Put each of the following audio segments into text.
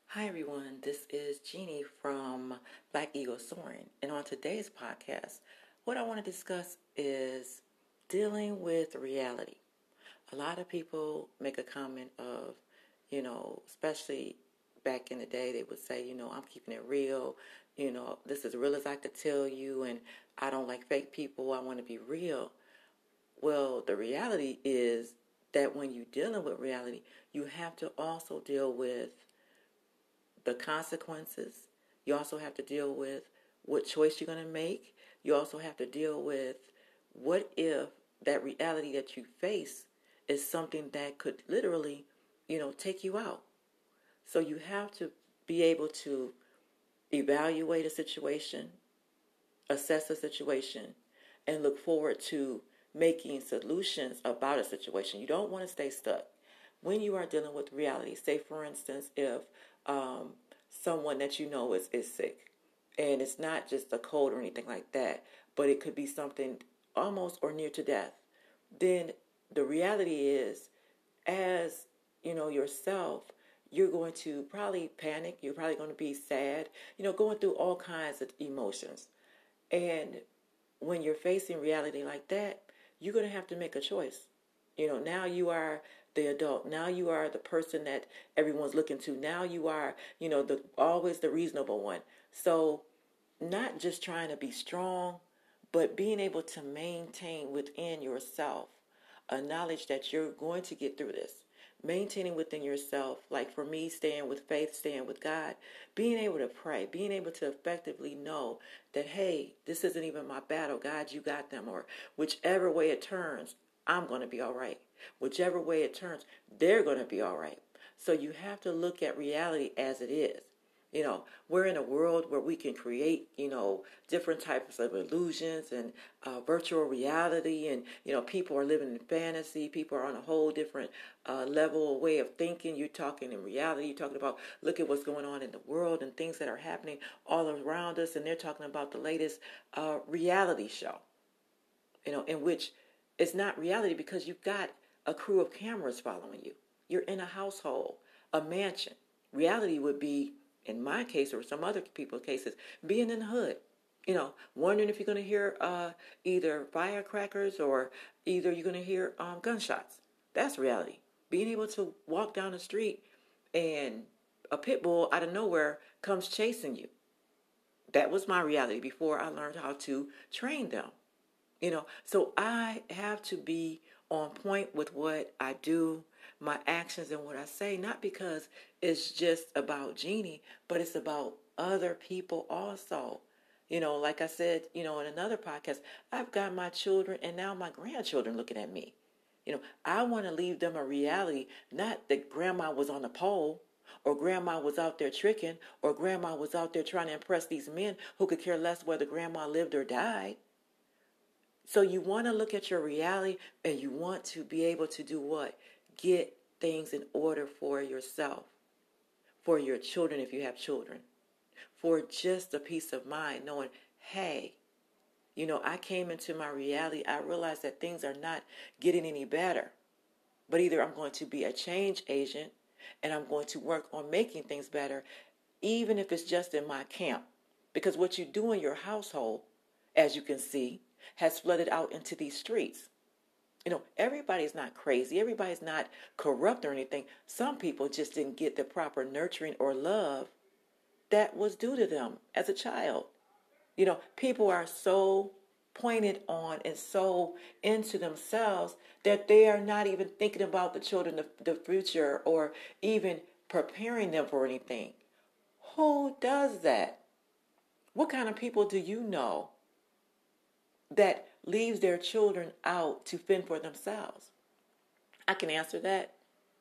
Hi everyone, this is Jeannie from Black Eagle Soaring, and on today's podcast, what I want to discuss is dealing with reality. A lot of people make a comment of, especially back in the day, they would say, I'm keeping it real, this is real as I could tell you, and I don't like fake people, I want to be real. Well, the reality is that when you're dealing with reality, you have to also deal with the consequences. You also have to deal with what choice you're going to make. You also have to deal with what if that reality that you face is something that could literally, take you out. So you have to be able to evaluate a situation, assess a situation, and look forward to making solutions about a situation. You don't want to stay stuck. When you are dealing with reality, say for instance, if someone that you know is sick, and it's not just a cold or anything like that, but it could be something almost or near to death, then the reality is, as yourself, you're going to probably panic, you're probably going to be sad, going through all kinds of emotions. And when you're facing reality like that, you're going to have to make a choice. Now you are the adult. Now you are the person that everyone's looking to. Now you are, always the reasonable one. So not just trying to be strong, but being able to maintain within yourself a knowledge that you're going to get through this. Maintaining within yourself, like for me, staying with faith, staying with God, being able to pray, being able to effectively know that, hey, this isn't even my battle. God, you got them. Or whichever way it turns, I'm going to be all right. Whichever way it turns, they're going to be all right. So you have to look at reality as it is. We're in a world where we can create, different types of illusions and virtual reality. And, people are living in fantasy. People are on a whole different level or way of thinking. You're talking in reality. You're talking about, look at what's going on in the world and things that are happening all around us. And they're talking about the latest reality show, in which it's not reality because you've got a crew of cameras following you. You're in a household, a mansion. Reality would be, in my case or some other people's cases, being in the hood, wondering if you're going to hear either firecrackers or either you're going to hear gunshots. That's reality. Being able to walk down the street and a pit bull out of nowhere comes chasing you. That was my reality before I learned how to train them. So I have to be on point with what I do, my actions and what I say, not because it's just about Jeannie, but it's about other people also. Like I said, in another podcast, I've got my children and now my grandchildren looking at me. I want to leave them a reality, not that grandma was on the pole or grandma was out there tricking or grandma was out there trying to impress these men who could care less whether grandma lived or died. So you want to look at your reality and you want to be able to do what? Get things in order for yourself, for your children if you have children, for just a peace of mind knowing, hey, I came into my reality. I realized that things are not getting any better. But either I'm going to be a change agent and I'm going to work on making things better, even if it's just in my camp. Because what you do in your household, as you can see, has flooded out into these streets. Everybody's not crazy. Everybody's not corrupt or anything. Some people just didn't get the proper nurturing or love that was due to them as a child. People are so pointed on and so into themselves that they are not even thinking about the children, the future, or even preparing them for anything. Who does that? What kind of people do you know that leaves their children out to fend for themselves? I can answer that.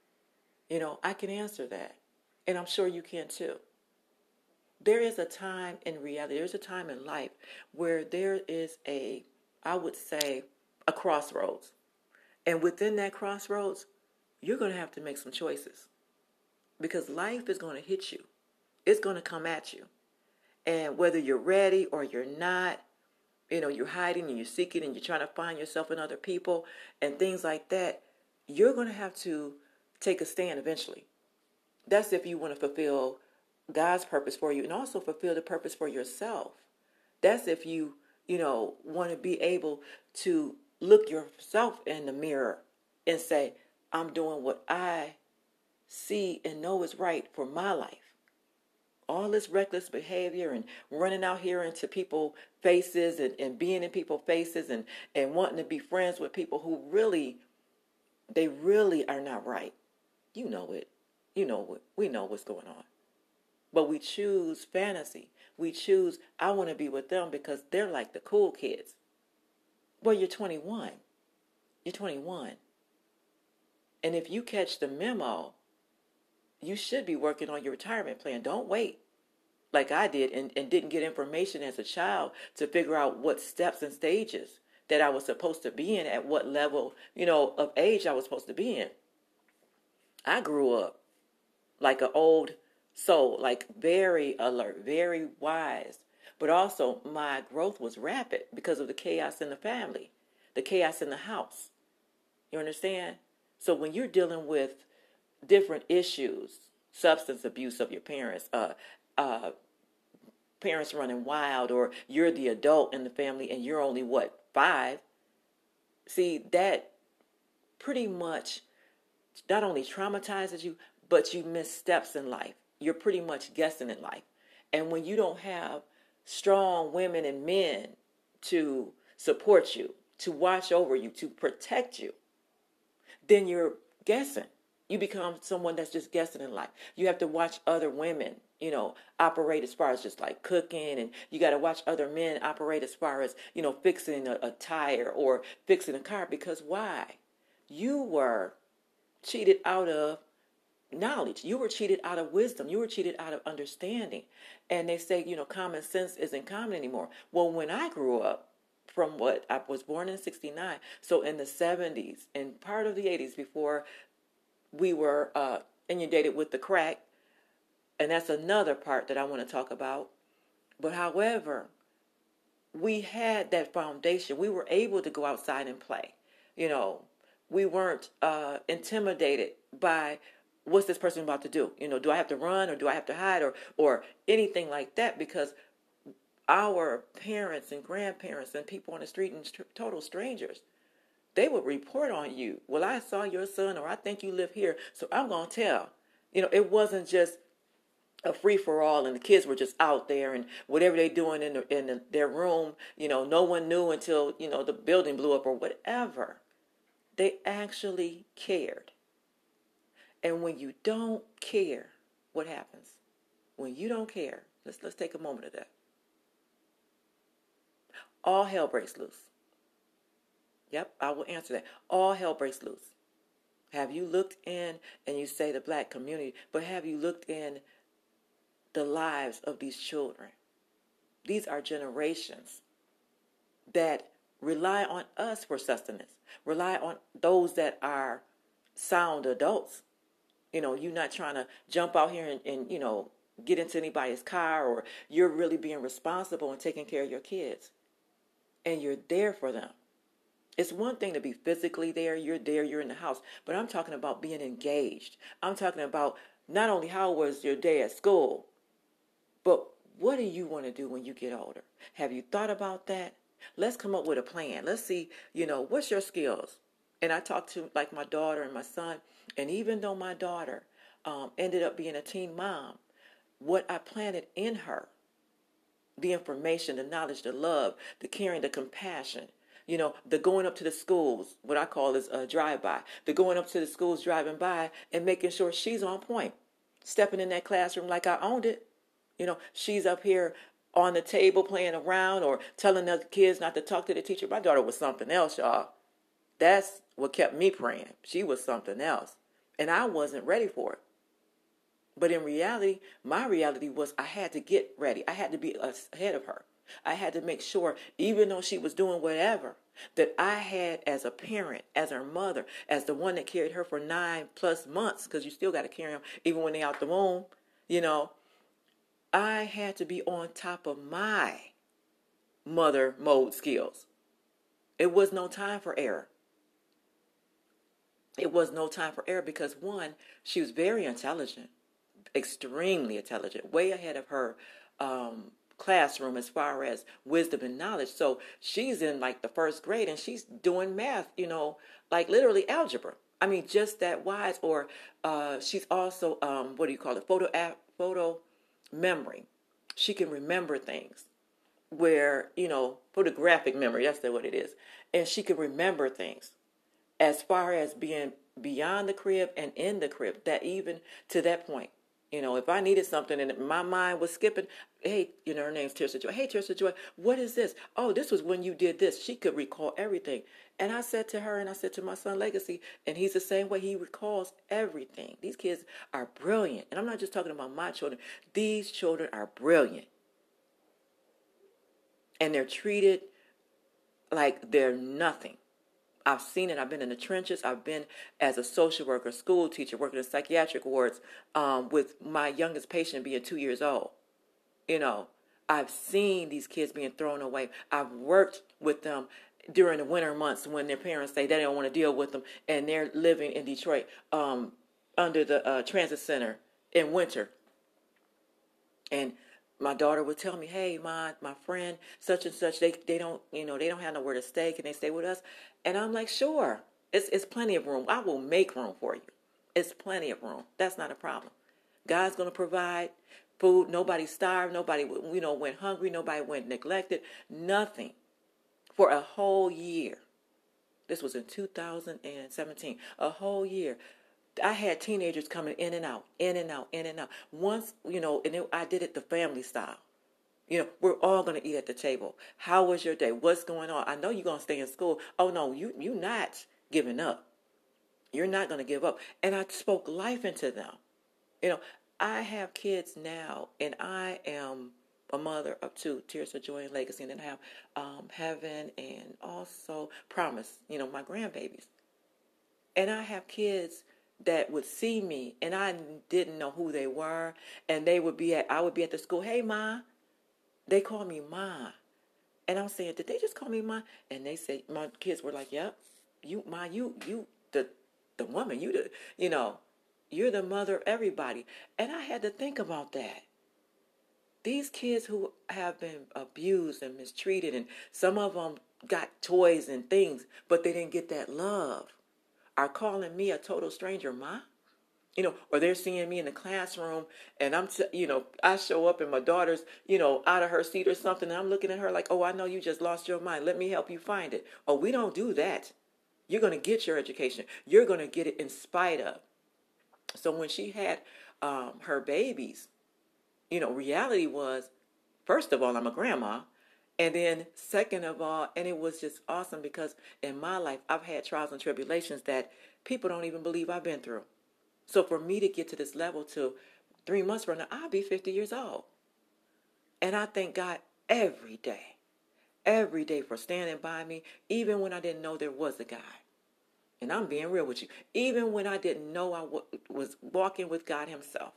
I can answer that. And I'm sure you can too. There is a time in reality, there's a time in life where there is I would say, a crossroads. And within that crossroads, you're going to have to make some choices. Because life is going to hit you. It's going to come at you. And whether you're ready or you're not, you're hiding and you're seeking and you're trying to find yourself in other people and things like that, you're going to have to take a stand eventually. That's if you want to fulfill God's purpose for you and also fulfill the purpose for yourself. That's if you, want to be able to look yourself in the mirror and say, I'm doing what I see and know is right for my life. All this reckless behavior and running out here into people's faces and being in people's faces and wanting to be friends with people who they really are not right. You know it. You know it. We know what's going on. But we choose fantasy. We choose, I want to be with them because they're like the cool kids. Well, you're 21. You're 21. And if you catch the memo, you should be working on your retirement plan. Don't wait like I did and didn't get information as a child to figure out what steps and stages that I was supposed to be in, at what level, of age I was supposed to be in. I grew up like an old soul, like very alert, very wise. But also my growth was rapid because of the chaos in the family, the chaos in the house. You understand? So when you're dealing with different issues, substance abuse of your parents, parents running wild, or you're the adult in the family and you're only, 5? See, that pretty much not only traumatizes you, but you miss steps in life. You're pretty much guessing in life. And when you don't have strong women and men to support you, to watch over you, to protect you, then you're guessing. You become someone that's just guessing in life. You have to watch other women, operate as far as just like cooking, and you got to watch other men operate as far as, fixing a tire or fixing a car. Because why? You were cheated out of knowledge. You were cheated out of wisdom. You were cheated out of understanding. And they say, common sense isn't common anymore. Well, when I grew up, I was born in 69, so in the 70s and part of the 80s, before we were inundated with the crack, and that's another part that I want to talk about. But however, we had that foundation. We were able to go outside and play. We weren't intimidated by what's this person about to do. Do I have to run or do I have to hide or anything like that? Because our parents and grandparents and people on the street and total strangers, they would report on you. Well, I saw your son, or I think you live here, so I'm going to tell. It wasn't just a free-for-all and the kids were just out there and whatever they doing in their room, no one knew until, the building blew up or whatever. They actually cared. And when you don't care, what happens? When you don't care, let's take a moment of that. All hell breaks loose. Yep, I will answer that. All hell breaks loose. Have you looked in, and you say the black community, but have you looked in the lives of these children? These are generations that rely on us for sustenance, rely on those that are sound adults. You're not trying to jump out here and get into anybody's car, or you're really being responsible and taking care of your kids. And you're there for them. It's one thing to be physically there, you're in the house, but I'm talking about being engaged. I'm talking about not only how was your day at school, but what do you want to do when you get older? Have you thought about that? Let's come up with a plan. Let's see, what's your skills? And I talked to like my daughter and my son, and even though my daughter ended up being a teen mom, what I planted in her, the information, the knowledge, the love, the caring, the compassion, the going up to the schools, what I call is a drive-by, the going up to the schools, driving by and making sure she's on point, stepping in that classroom like I owned it. She's up here on the table playing around or telling the kids not to talk to the teacher. My daughter was something else, y'all. That's what kept me praying. She was something else. And I wasn't ready for it. But in reality, my reality was I had to get ready. I had to be ahead of her. I had to make sure, even though she was doing whatever, that I had as a parent, as her mother, as the one that carried her for 9+ months, because you still got to carry them even when they're out the womb, I had to be on top of my mother mode skills. It was no time for error. It was no time for error because, one, she was very intelligent, extremely intelligent, way ahead of her classroom as far as wisdom and knowledge. So she's in like the first grade and she's doing math, like literally algebra. I mean, just that wise. Or she's also, what do you call it? Photo memory. She can remember things where, photographic memory, that's what it is. And she can remember things as far as being beyond the crib and in the crib, that even to that point. If I needed something and my mind was skipping, hey, her name's Tirsa Joy. Hey, Tirsa Joy, what is this? Oh, this was when you did this. She could recall everything. And I said to her, and I said to my son Legacy, and he's the same way. He recalls everything. These kids are brilliant. And I'm not just talking about my children. These children are brilliant. And they're treated like they're nothing. I've seen it. I've been in the trenches. I've been as a social worker, school teacher, working in psychiatric wards with my youngest patient being 2 years old. I've seen these kids being thrown away. I've worked with them during the winter months when their parents say they don't want to deal with them, and they're living in Detroit under the transit center in winter. And my daughter would tell me, hey, my friend, such and such, they don't, they don't have nowhere to stay. Can they stay with us? And I'm like, sure. It's plenty of room. I will make room for you. It's plenty of room. That's not a problem. God's going to provide food. Nobody starved. Nobody, went hungry. Nobody went neglected. Nothing for a whole year. This was in 2017. A whole year. I had teenagers coming in and out, in and out, in and out. Once, I did it the family style. We're all going to eat at the table. How was your day? What's going on? I know you're going to stay in school. Oh, no, you're not giving up. You're not going to give up. And I spoke life into them. I have kids now, and I am a mother of 2, Tears of Joy and Legacy, and then I have Heaven and also Promise, my grandbabies. And I have kids that would see me, and I didn't know who they were, and I would be at the school, hey, Ma. They call me Ma. And I'm saying, did they just call me Ma? And they said, my kids were like, yep, you, Ma, you, the woman, you're the mother of everybody. And I had to think about that. These kids who have been abused and mistreated, and some of them got toys and things, but they didn't get that love, are calling me a total stranger, Ma. Or they're seeing me in the classroom, and I show up and my daughter's, out of her seat or something, and I'm looking at her like, oh, I know you just lost your mind. Let me help you find it. Oh, we don't do that. You're going to get your education. You're going to get it in spite of. So when she had her babies, reality was, first of all, I'm a grandma. And then second of all, and it was just awesome because in my life, I've had trials and tribulations that people don't even believe I've been through. So for me to get to this level to 3 months from now, I'll be 50 years old. And I thank God every day for standing by me, even when I didn't know there was a God. And I'm being real with you. Even when I didn't know I was walking with God himself.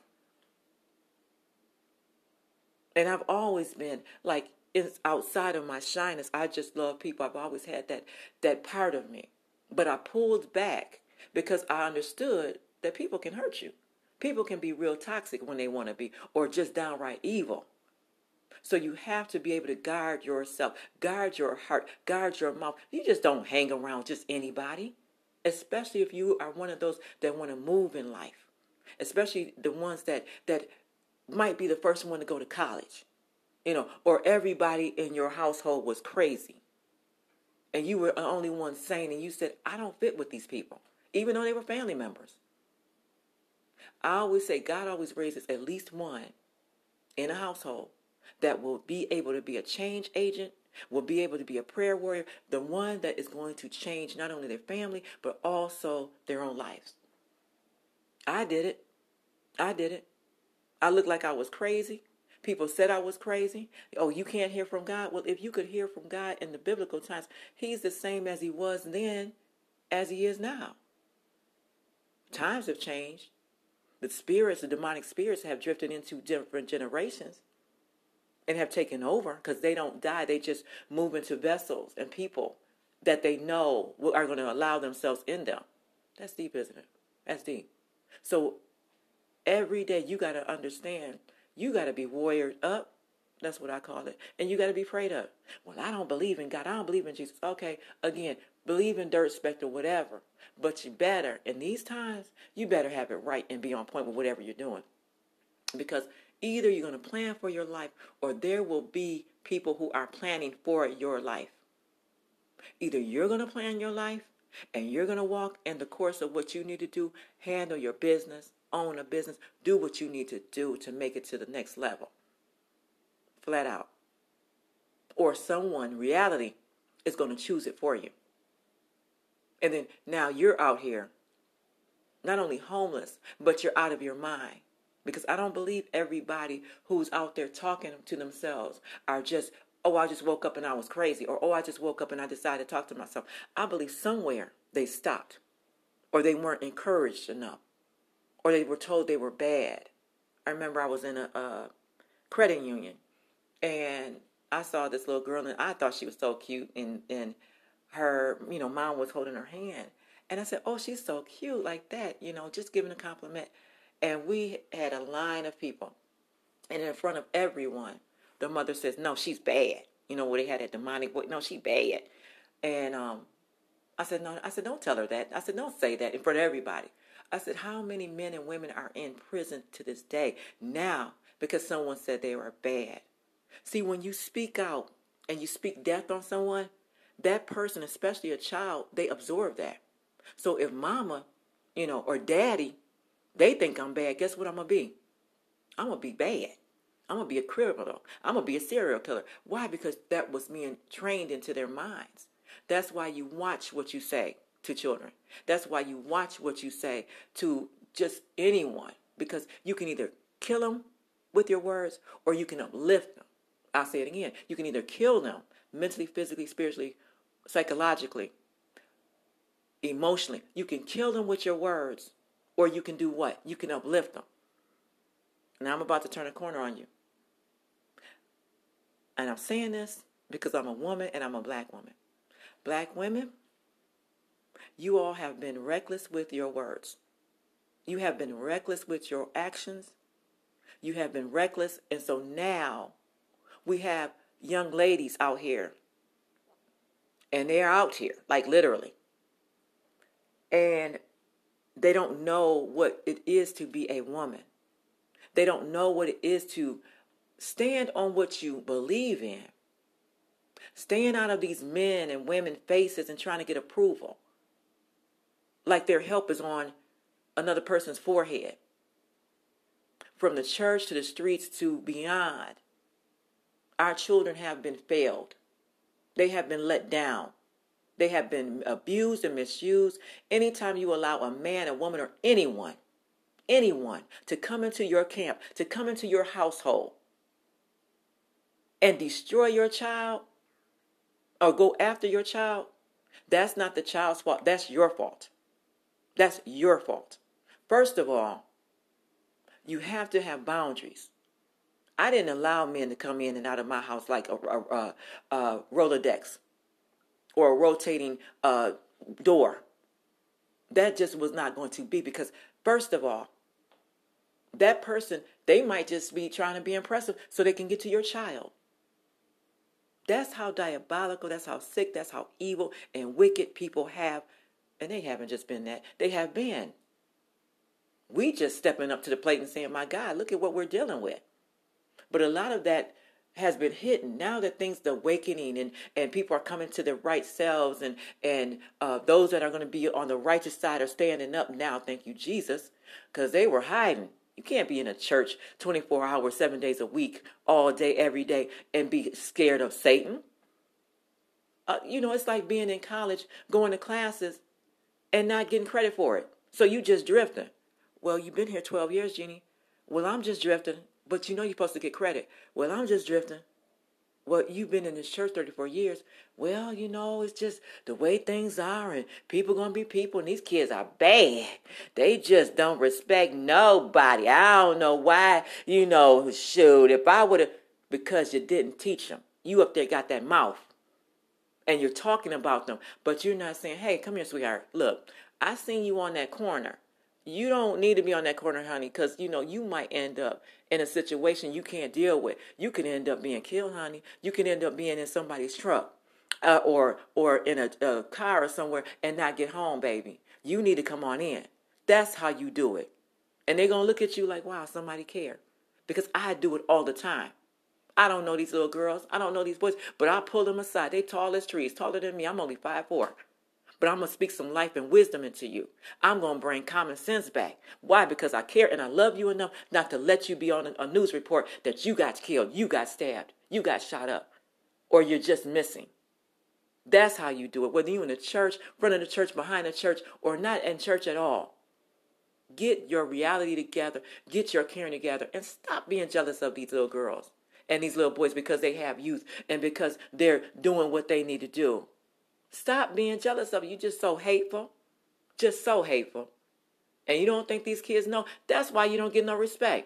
And I've always been like, it's outside of my shyness. I just love people. I've always had that part of me. But I pulled back because I understood that people can hurt you. People can be real toxic when they want to be, or just downright evil. So you have to be able to guard yourself, guard your heart, guard your mouth. You just don't hang around just anybody, especially if you are one of those that want to move in life, especially the ones that might be the first one to go to college, or everybody in your household was crazy. And you were the only one sane, and you said, I don't fit with these people, even though they were family members. I always say God always raises at least one in a household that will be able to be a change agent, will be able to be a prayer warrior, the one that is going to change not only their family, but also their own lives. I did it. I looked like I was crazy. People said I was crazy. Oh, you can't hear from God? Well, if you could hear from God in the biblical times, he's the same as he was then as he is now. Times have changed. The demonic spirits have drifted into different generations and have taken over because they don't die. They just move into vessels and people that they know are going to allow themselves in them. That's deep, isn't it? That's deep. So Every day you got to understand, you got to be warriored up. That's what I call it. And you got to be prayed up. Well, I don't believe in God. I don't believe in Jesus. Okay, again, believe in dirt, specter, whatever. But you better, in these times, you better have it right and be on point with whatever you're doing. Because either you're going to plan for your life or there will be people who are planning for your life. Either you're going to plan your life and you're going to walk in the course of what you need to do, handle your business, own a business, do what you need to do to make it to the next level. Flat out. Or someone, reality, is going to choose it for you. And then now you're out here, not only homeless, but you're out of your mind. Because I don't believe everybody who's out there talking to themselves are just, oh, I just woke up and I was crazy. Or, oh, I just woke up and I decided to talk to myself. I believe somewhere they stopped. Or they weren't encouraged enough. Or they were told they were bad. I remember I was in a credit union. And I saw this little girl and I thought she was so cute. And her, mom was holding her hand. And I said, oh, she's so cute like that. Just giving a compliment. And we had a line of people. And in front of everyone, the mother says, no, she's bad. Where they had that demonic voice. No, she's bad. And I said, no. I said, don't tell her that. I said, don't say that in front of everybody. I said, how many men and women are in prison to this day now because someone said they were bad? See, when you speak out and you speak death on someone, that person, especially a child, they absorb that. So if mama, or daddy, they think I'm bad, guess what I'm going to be? I'm going to be bad. I'm going to be a criminal. I'm going to be a serial killer. Why? Because that was being trained into their minds. That's why you watch what you say to children. That's why you watch what you say to just anyone. Because you can either kill them with your words or you can uplift them. I'll say it again. You can either kill them mentally, physically, spiritually, psychologically, emotionally. You can kill them with your words. Or you can do what? You can uplift them. Now I'm about to turn a corner on you. And I'm saying this because I'm a woman and I'm a black woman. Black women, you all have been reckless with your words. You have been reckless with your actions. You have been reckless. And so now we have young ladies out here. And they're out here, like literally. And they don't know what it is to be a woman. They don't know what it is to stand on what you believe in. Staying out of these men and women faces and trying to get approval. Like their help is on another person's forehead. From the church to the streets to beyond. Our children have been failed. They have been let down. They have been abused and misused. Anytime you allow a man, a woman, or anyone to come into your camp, to come into your household and destroy your child or go after your child, that's not the child's fault. That's your fault. That's your fault. First of all, you have to have boundaries. I didn't allow men to come in and out of my house like a Rolodex. Or a rotating door. That just was not going to be because, first of all, that person, they might just be trying to be impressive so they can get to your child. That's how diabolical, that's how sick, that's how evil and wicked people have. And they haven't just been that. They have been. We just stepping up to the plate and saying, my God, look at what we're dealing with. But a lot of that has been hidden. Now that things are awakening and people are coming to their right selves and those that are going to be on the righteous side are standing up now, thank you, Jesus, because they were hiding. You can't be in a church 24 hours, 7 days a week, all day, every day, and be scared of Satan. It's like being in college, going to classes, and not getting credit for it. So you just drifting. Well, you've been here 12 years, Jeannie. Well, I'm just drifting. But you're supposed to get credit. Well, I'm just drifting. Well, you've been in this church 34 years. Well, it's just the way things are and people going to be people and these kids are bad. They just don't respect nobody. I don't know why, shoot, if I would have, because you didn't teach them. You up there got that mouth and you're talking about them, but you're not saying, hey, come here, sweetheart. Look, I seen you on that corner You don't need to be on that corner, honey, because, you might end up in a situation you can't deal with. You can end up being killed, honey. You can end up being in somebody's truck or in a car or somewhere and not get home, baby. You need to come on in. That's how you do it. And they're going to look at you like, wow, somebody care. Because I do it all the time. I don't know these little girls. I don't know these boys. But I pull them aside. They tall as trees, taller than me. I'm only 5'4". But I'm going to speak some life and wisdom into you. I'm going to bring common sense back. Why? Because I care and I love you enough not to let you be on a news report that you got killed, you got stabbed, you got shot up, or you're just missing. That's how you do it. Whether you're in the church, front of the church, behind the church, or not in church at all. Get your reality together. Get your caring together. And stop being jealous of these little girls and these little boys because they have youth and because they're doing what they need to do. Stop being jealous of it. You're just so hateful. Just so hateful. And you don't think these kids know? That's why you don't get no respect.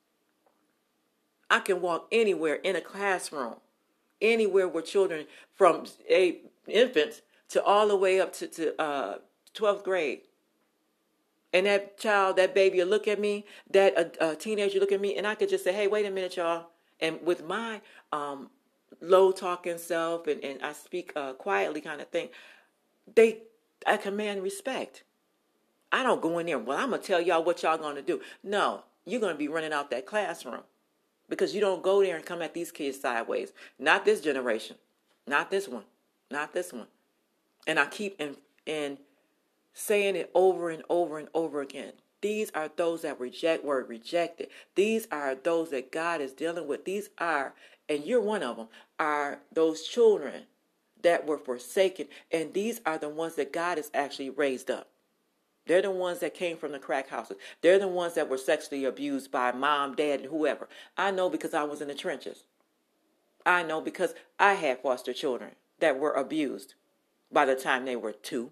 I can walk anywhere in a classroom. Anywhere where children from infants to all the way up to 12th grade. And that child, that baby will look at me, that teenager look at me, and I could just say, hey, wait a minute, y'all. And with my low talking self and I speak quietly kind of thing, I command respect. I don't go in there, well, I'm going to tell y'all what y'all going to do. No, you're going to be running out that classroom because you don't go there and come at these kids sideways. Not this generation. Not this one. Not this one. And I keep in saying it over and over and over again. These are those that were rejected. These are those that God is dealing with. These are, and you're one of them, are those children that were forsaken. And these are the ones that God has actually raised up. They're the ones that came from the crack houses. They're the ones that were sexually abused by mom, dad, and whoever. I know because I was in the trenches. I know because I had foster children that were abused by the time they were 2.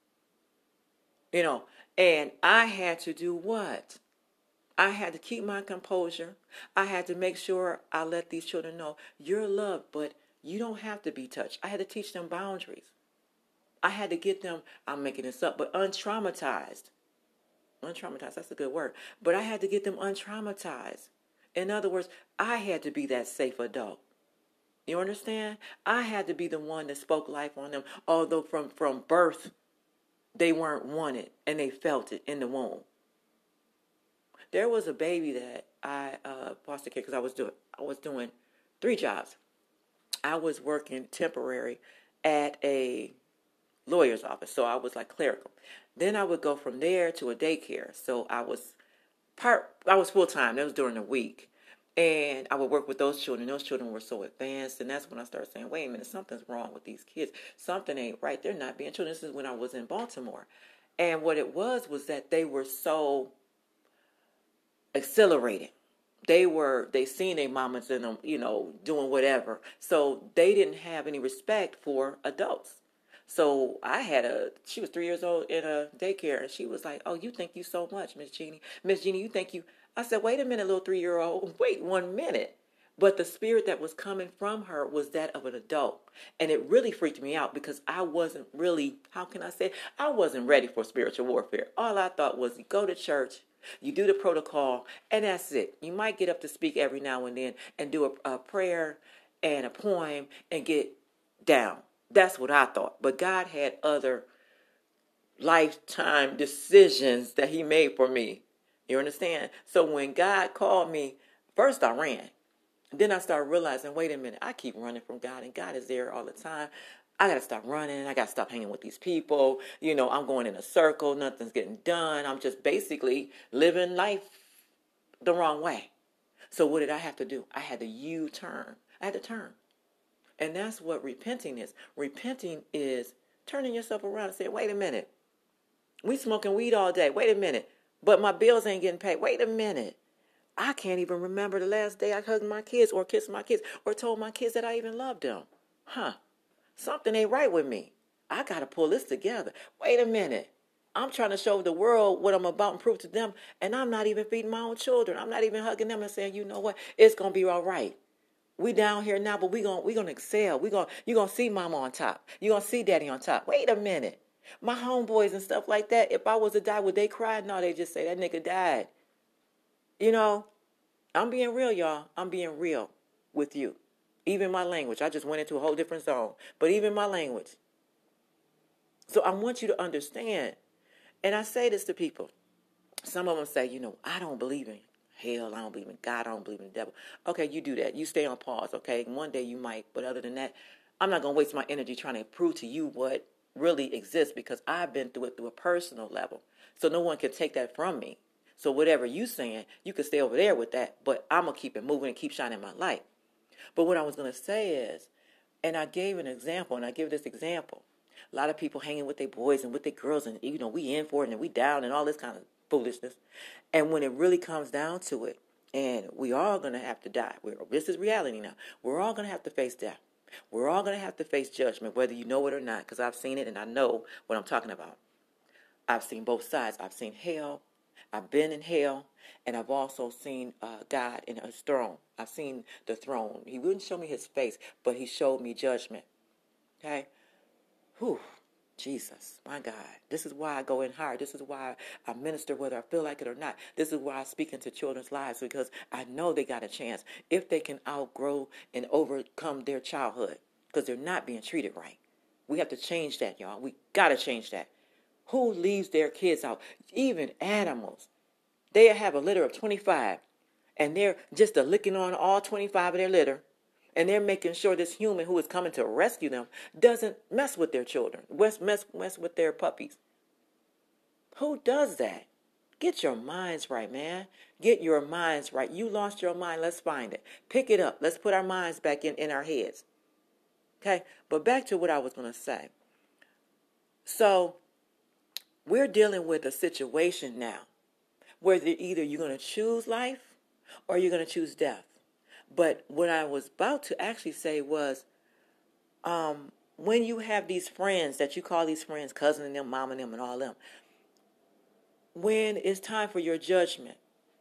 And I had to do what? I had to keep my composure. I had to make sure I let these children know you're loved, but you don't have to be touched. I had to teach them boundaries. I had to get them, I'm making this up, but untraumatized. Untraumatized, that's a good word. But I had to get them untraumatized. In other words, I had to be that safe adult. You understand? I had to be the one that spoke life on them, although from birth, they weren't wanted and they felt it in the womb. There was a baby that I foster care because I was doing 3 jobs. I was working temporary at a lawyer's office, so I was like clerical. Then I would go from there to a daycare. So I was full time. That was during the week. And I would work with those children. Those children were so advanced. And that's when I started saying, wait a minute, something's wrong with these kids. Something ain't right. They're not being children. This is when I was in Baltimore. And what it was that they were so accelerated. They seen their mamas in them, doing whatever. So they didn't have any respect for adults. So she was 3 years old in a daycare, and she was like, oh, you think you so much, Miss Jeannie. Miss Jeannie, you think you... I said, wait a minute, little 3-year-old. Wait 1 minute. But the spirit that was coming from her was that of an adult. And it really freaked me out because I wasn't really, I wasn't ready for spiritual warfare. All I thought was you go to church, you do the protocol, and that's it. You might get up to speak every now and then and do a prayer and a poem and get down. That's what I thought. But God had other lifetime decisions that he made for me. You understand? So when God called me, first I ran. Then I started realizing, wait a minute, I keep running from God and God is there all the time. I got to stop running. I got to stop hanging with these people. I'm going in a circle. Nothing's getting done. I'm just basically living life the wrong way. So what did I have to do? I had to U-turn. I had to turn. And that's what repenting is. Repenting is turning yourself around and saying, wait a minute. We smoking weed all day. Wait a minute. But my bills ain't getting paid. Wait a minute. I can't even remember the last day I hugged my kids or kissed my kids or told my kids that I even loved them. Something ain't right with me. I got to pull this together. Wait a minute. I'm trying to show the world what I'm about and prove to them. And I'm not even feeding my own children. I'm not even hugging them and saying, you know what? It's going to be all right. We down here now, but we gonna excel. You're going to see mama on top. You're going to see daddy on top. Wait a minute. My homeboys and stuff like that, if I was to die, would they cry? No, they just say, that nigga died. You know, I'm being real, y'all. I'm being real with you. Even my language. I just went into a whole different zone. But even my language. So I want you to understand. And I say this to people. Some of them say, I don't believe in hell. I don't believe in God. I don't believe in the devil. Okay, you do that. You stay on pause, okay? One day you might. But other than that, I'm not going to waste my energy trying to prove to you what really exists because I've been through it through a personal level. So no one can take that from me. So whatever you saying, you can stay over there with that. But I'm going to keep it moving and keep shining my light. But what I was going to say is, and I gave an example, and I give this example. A lot of people hanging with their boys and with their girls, and we in for it and we down and all this kind of foolishness. And when it really comes down to it, and we all going to have to die. This is reality now. We're all going to have to face death. We're all going to have to face judgment, whether you know it or not, because I've seen it and I know what I'm talking about. I've seen both sides. I've seen hell. I've been in hell, and I've also seen God in his throne. I've seen the throne. He wouldn't show me his face, but he showed me judgment. Okay? Whew. Jesus, my God. This is why I go in hard. This is why I minister whether I feel like it or not. This is why I speak into children's lives, because I know they got a chance if they can outgrow and overcome their childhood, because they're not being treated right. We have to change that, y'all. We got to change that. Who leaves their kids out? Even animals. They have a litter of 25, and they're just licking on all 25 of their litter, and they're making sure this human who is coming to rescue them doesn't mess with their children, mess with their puppies. Who does that? Get your minds right, man. Get your minds right. You lost your mind. Let's find it. Pick it up. Let's put our minds back in our heads. Okay? But back to what I was going to say. So, we're dealing with a situation now where either you're going to choose life or you're going to choose death. But what I was about to actually say was, when you have these friends that you call these friends, cousin and them, mom and them, and all them, when it's time for your judgment,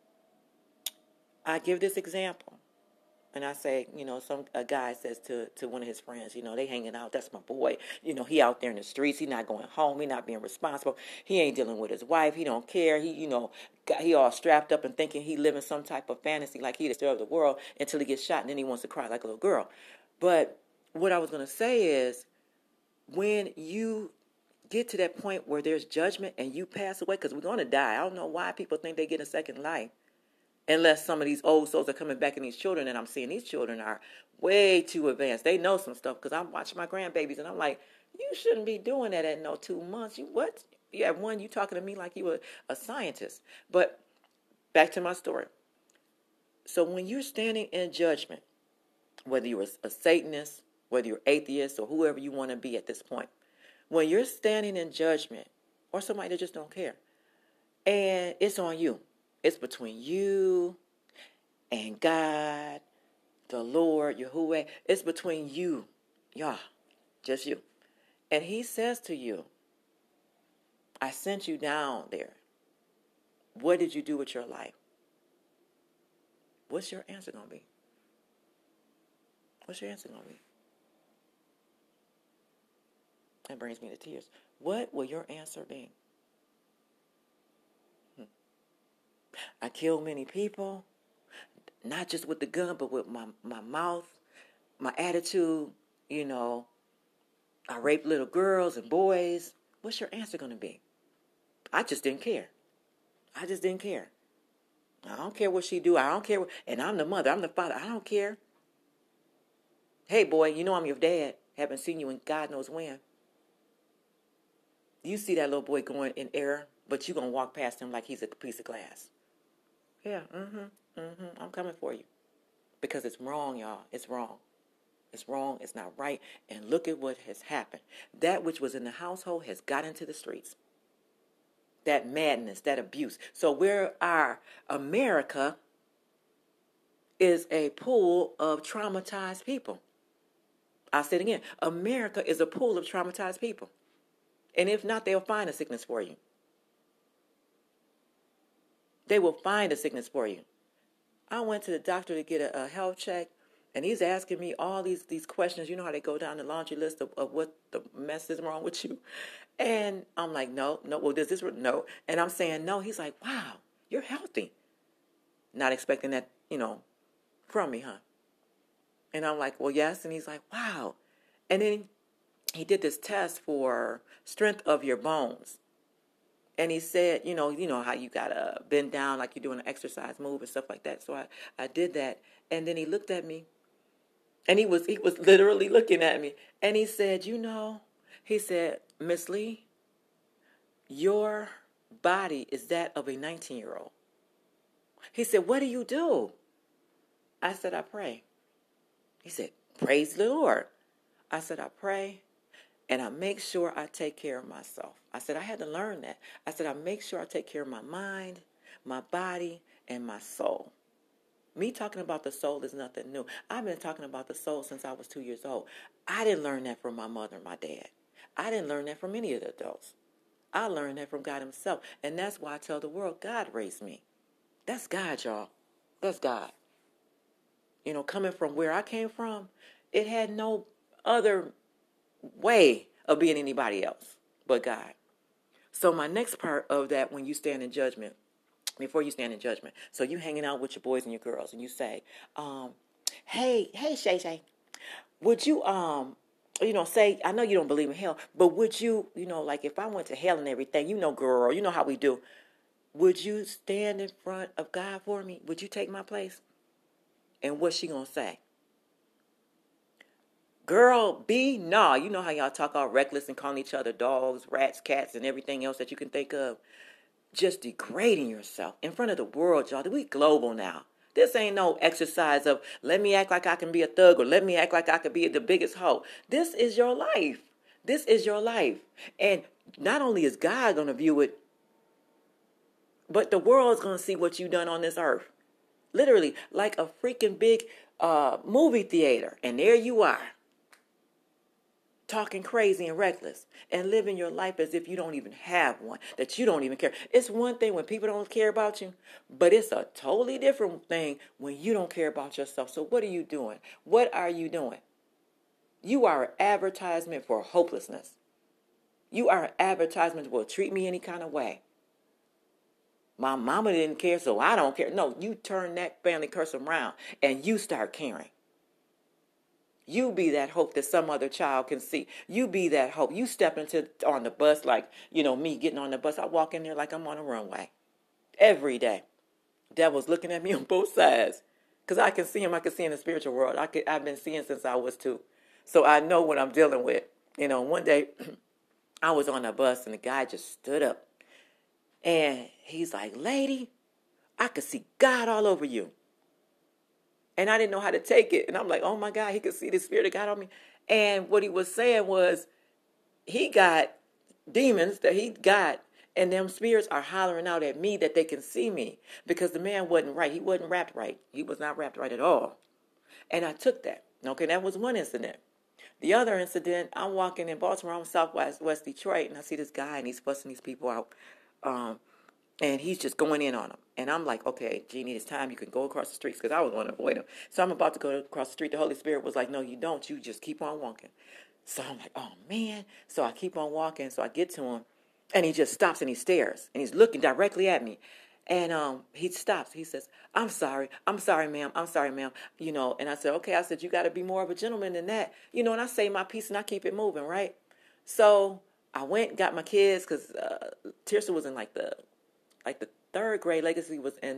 I give this example. And I say, a guy says to one of his friends, they hanging out. That's my boy. He out there in the streets. He not going home. He not being responsible. He ain't dealing with his wife. He don't care. He all strapped up and thinking he living some type of fantasy like he the star of the world until he gets shot and then he wants to cry like a little girl. But what I was going to say is, when you get to that point where there's judgment and you pass away, because we're going to die. I don't know why people think they get a second life. Unless some of these old souls are coming back in these children, and I'm seeing these children are way too advanced. They know some stuff, because I'm watching my grandbabies, and I'm like, you shouldn't be doing that at no 2 months. You what? You have one, you talking to me like you were a scientist. But back to my story. So when you're standing in judgment, whether you're a Satanist, whether you're atheist, or whoever you want to be at this point, when you're standing in judgment, or somebody that just don't care, and it's on you. It's between you and God, the Lord, Yahuwah. It's between you, Yah, just you. And he says to you, I sent you down there. What did you do with your life? What's your answer going to be? What's your answer going to be? That brings me to tears. What will your answer be? I killed many people, not just with the gun, but with my mouth, my attitude, I raped little girls and boys. What's your answer going to be? I just didn't care. I just didn't care. I don't care what she do. I don't care. And I'm the mother. I'm the father. I don't care. Hey, boy, I'm your dad. Haven't seen you in God knows when. You see that little boy going in error, but you're going to walk past him like he's a piece of glass. Yeah, I'm coming for you. Because it's wrong, y'all. It's wrong. It's wrong. It's not right. And look at what has happened. That which was in the household has got into the streets. That madness, that abuse. So where our America is a pool of traumatized people. I'll say it again. America is a pool of traumatized people. And if not, they'll find a sickness for you. They will find a sickness for you. I went to the doctor to get a health check, And he's asking me all these questions. You know how they go down the laundry list of what the mess is wrong with you. And I'm like, no. Well, does this, no. And I'm saying, no. He's like, wow, you're healthy. Not expecting that, from me, huh? And I'm like, well, yes. And he's like, wow. And then he did this test for strength of your bones. And he said, you know how you got to bend down like you're doing an exercise move and stuff like that. So I did that. And then he looked at me. And he was literally looking at me. And he said, he said, Miss Lee, your body is that of a 19-year-old. He said, what do you do? I said, I pray. He said, praise the Lord. I said, I pray and I make sure I take care of myself. I said, I had to learn that. I said, I make sure I take care of my mind, my body, and my soul. Me talking about the soul is nothing new. I've been talking about the soul since I was 2 years old. I didn't learn that from my mother and my dad. I didn't learn that from any of the adults. I learned that from God himself. And that's why I tell the world, God raised me. That's God, y'all. That's God. Coming from where I came from, it had no other way of being anybody else but God. So my next part of that, when you stand in judgment, before you stand in judgment, so you hanging out with your boys and your girls, and you say, hey, Shay Shay, would you, say, I know you don't believe in hell, but would you, like if I went to hell and everything, girl, you know how we do, would you stand in front of God for me? Would you take my place? And what's she gonna say? Girl, no. You know how y'all talk all reckless and calling each other dogs, rats, cats, and everything else that you can think of. Just degrading yourself in front of the world, y'all. We global now. This ain't no exercise of let me act like I can be a thug or let me act like I can be the biggest hoe. This is your life. This is your life. And not only is God going to view it, but the world's going to see what you done on this earth. Literally, like a freaking big movie theater. And there you are. Talking crazy and reckless and living your life as if you don't even have one, that you don't even care. It's one thing when people don't care about you, but it's a totally different thing when you don't care about yourself. So what are you doing? What are you doing? You are an advertisement for hopelessness. You are an advertisement that will treat me any kind of way. My mama didn't care, so I don't care. No, you turn that family curse around and you start caring. You be that hope that some other child can see. You be that hope. You step on the bus like, me getting on the bus. I walk in there like I'm on a runway. Every day. Devil's looking at me on both sides. Because I can see him. I can see in the spiritual world. I've been seeing since I was 2. So I know what I'm dealing with. One day I was on a bus and the guy just stood up. And he's like, lady, I could see God all over you. And I didn't know how to take it. And I'm like, oh my God, he could see the Spirit of God on me. And what he was saying was, he got demons that he got, and them spirits are hollering out at me that they can see me. Because the man wasn't right. He wasn't wrapped right. He was not wrapped right at all. And I took that. Okay, that was one incident. The other incident, I'm walking in Baltimore, I'm West Detroit, and I see this guy, and he's fussing these people out. And he's just going in on them. And I'm like, okay, Jeannie, it's time. You can go across the streets because I was going to avoid him. So I'm about to go across the street. The Holy Spirit was like, no, you don't. You just keep on walking. So I'm like, oh, man. So I keep on walking. So I get to him. And he just stops and he stares. And he's looking directly at me. And he stops. He says, I'm sorry. I'm sorry, ma'am. I'm sorry, ma'am. And I said, okay. I said, you got to be more of a gentleman than that. And I say my piece and I keep it moving, right? So I went and got my kids because Tirsa was in like the 3rd grade. Legacy was in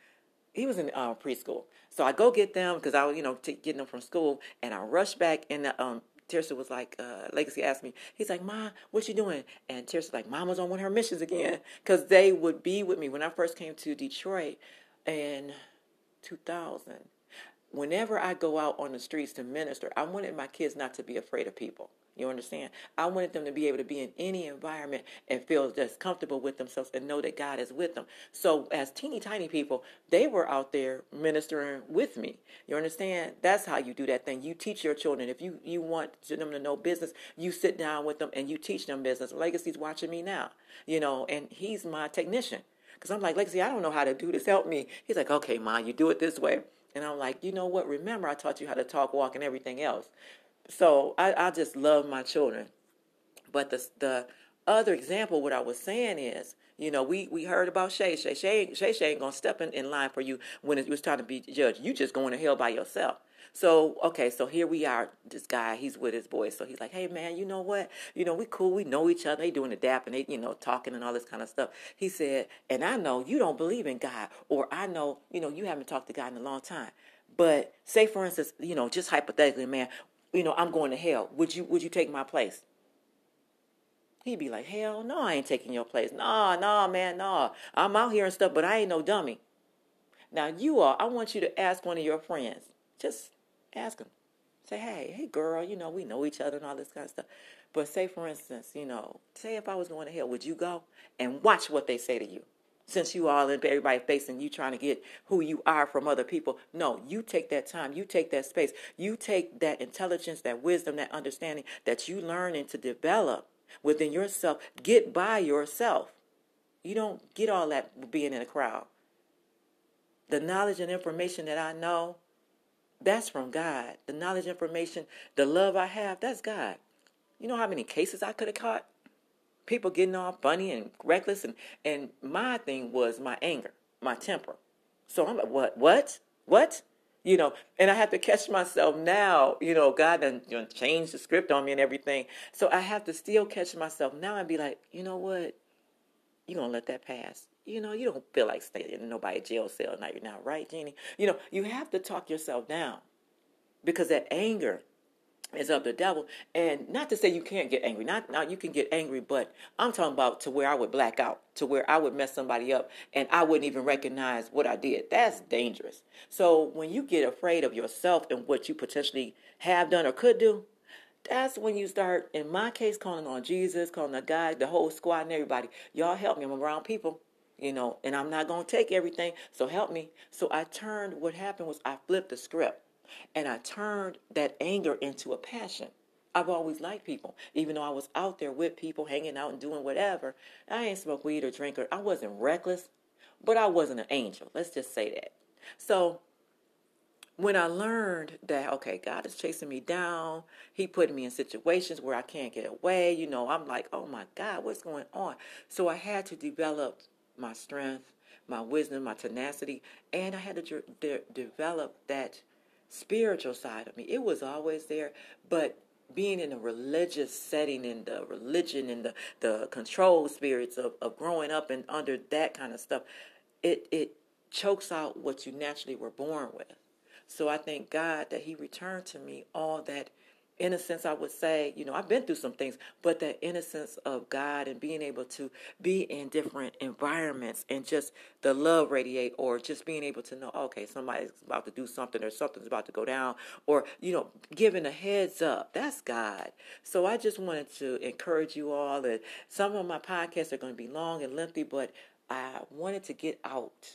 preschool. So I go get them because I was, getting them from school, and I rush back, and Tirsa was like, Legacy asked me, he's like, Ma, what you doing? And Tirsa's like, Mama's on one of her missions again, because they would be with me when I first came to Detroit in 2000. Whenever I go out on the streets to minister, I wanted my kids not to be afraid of people. You understand? I wanted them to be able to be in any environment and feel just comfortable with themselves and know that God is with them. So as teeny tiny people, they were out there ministering with me. You understand? That's how you do that thing. You teach your children. If you want them to know business, you sit down with them and you teach them business. Legacy's watching me now, and he's my technician. Because I'm like, Legacy, I don't know how to do this. Help me. He's like, okay, Ma, you do it this way. And I'm like, you know what? Remember, I taught you how to talk, walk, and everything else. So I just love my children. But the other example, what I was saying is, we heard about Shay. Shay ain't gonna step in line for you when it was time to be judged. You just going to hell by yourself. So, okay, so here we are, this guy, he's with his boys. So he's like, hey, man, you know what? We cool, we know each other. They doing the dap and they, talking and all this kind of stuff. He said, and I know you don't believe in God, or I know, you haven't talked to God in a long time. But say, for instance, just hypothetically, man, I'm going to hell. Would you take my place? He'd be like, hell no, I ain't taking your place. No, man, no. I'm out here and stuff, but I ain't no dummy. Now, I want you to ask one of your friends. Just ask them. Say, hey, girl, we know each other and all this kind of stuff. But say, for instance, say if I was going to hell, would you go? And watch what they say to you. Since you all in everybody facing you trying to get who you are from other people. No, you take that time. You take that space. You take that intelligence, that wisdom, that understanding that you learning to develop within yourself. Get by yourself. You don't get all that being in a crowd. The knowledge and information that I know, that's from God. The knowledge, information, the love I have, that's God. You know how many cases I could have caught? People getting all funny and reckless. And my thing was my anger, my temper. So I'm like, what? And I have to catch myself now. God done changed the script on me and everything. So I have to still catch myself now and be like, you know what? You're going to let that pass. You don't feel like staying in nobody's jail cell night now, right, Jeannie? You have to talk yourself down because that anger is of the devil. And not to say you can't get angry. Not you can get angry, but I'm talking about to where I would black out, to where I would mess somebody up and I wouldn't even recognize what I did. That's dangerous. So when you get afraid of yourself and what you potentially have done or could do, that's when you start, in my case, calling on Jesus, calling on God, the whole squad and everybody. Y'all help me. I'm around people, and I'm not going to take everything, so help me. So what happened was I flipped the script, and I turned that anger into a passion. I've always liked people, even though I was out there with people, hanging out and doing whatever. I ain't smoke weed or drink, I wasn't reckless, but I wasn't an angel. Let's just say that. So when I learned that, okay, God is chasing me down, he put me in situations where I can't get away, I'm like, oh my God, what's going on? So I had to develop my strength, my wisdom, my tenacity, and I had to develop that spiritual side of me. It was always there, but being in a religious setting, in the religion and the control spirits of growing up and under that kind of stuff, it chokes out what you naturally were born with. So I thank God that he returned to me all that innocence, I would say. I've been through some things, but that innocence of God and being able to be in different environments and just the love radiate, or just being able to know, okay, somebody's about to do something or something's about to go down, or, giving a heads up. That's God. So I just wanted to encourage you all that some of my podcasts are going to be long and lengthy, but I wanted to get out,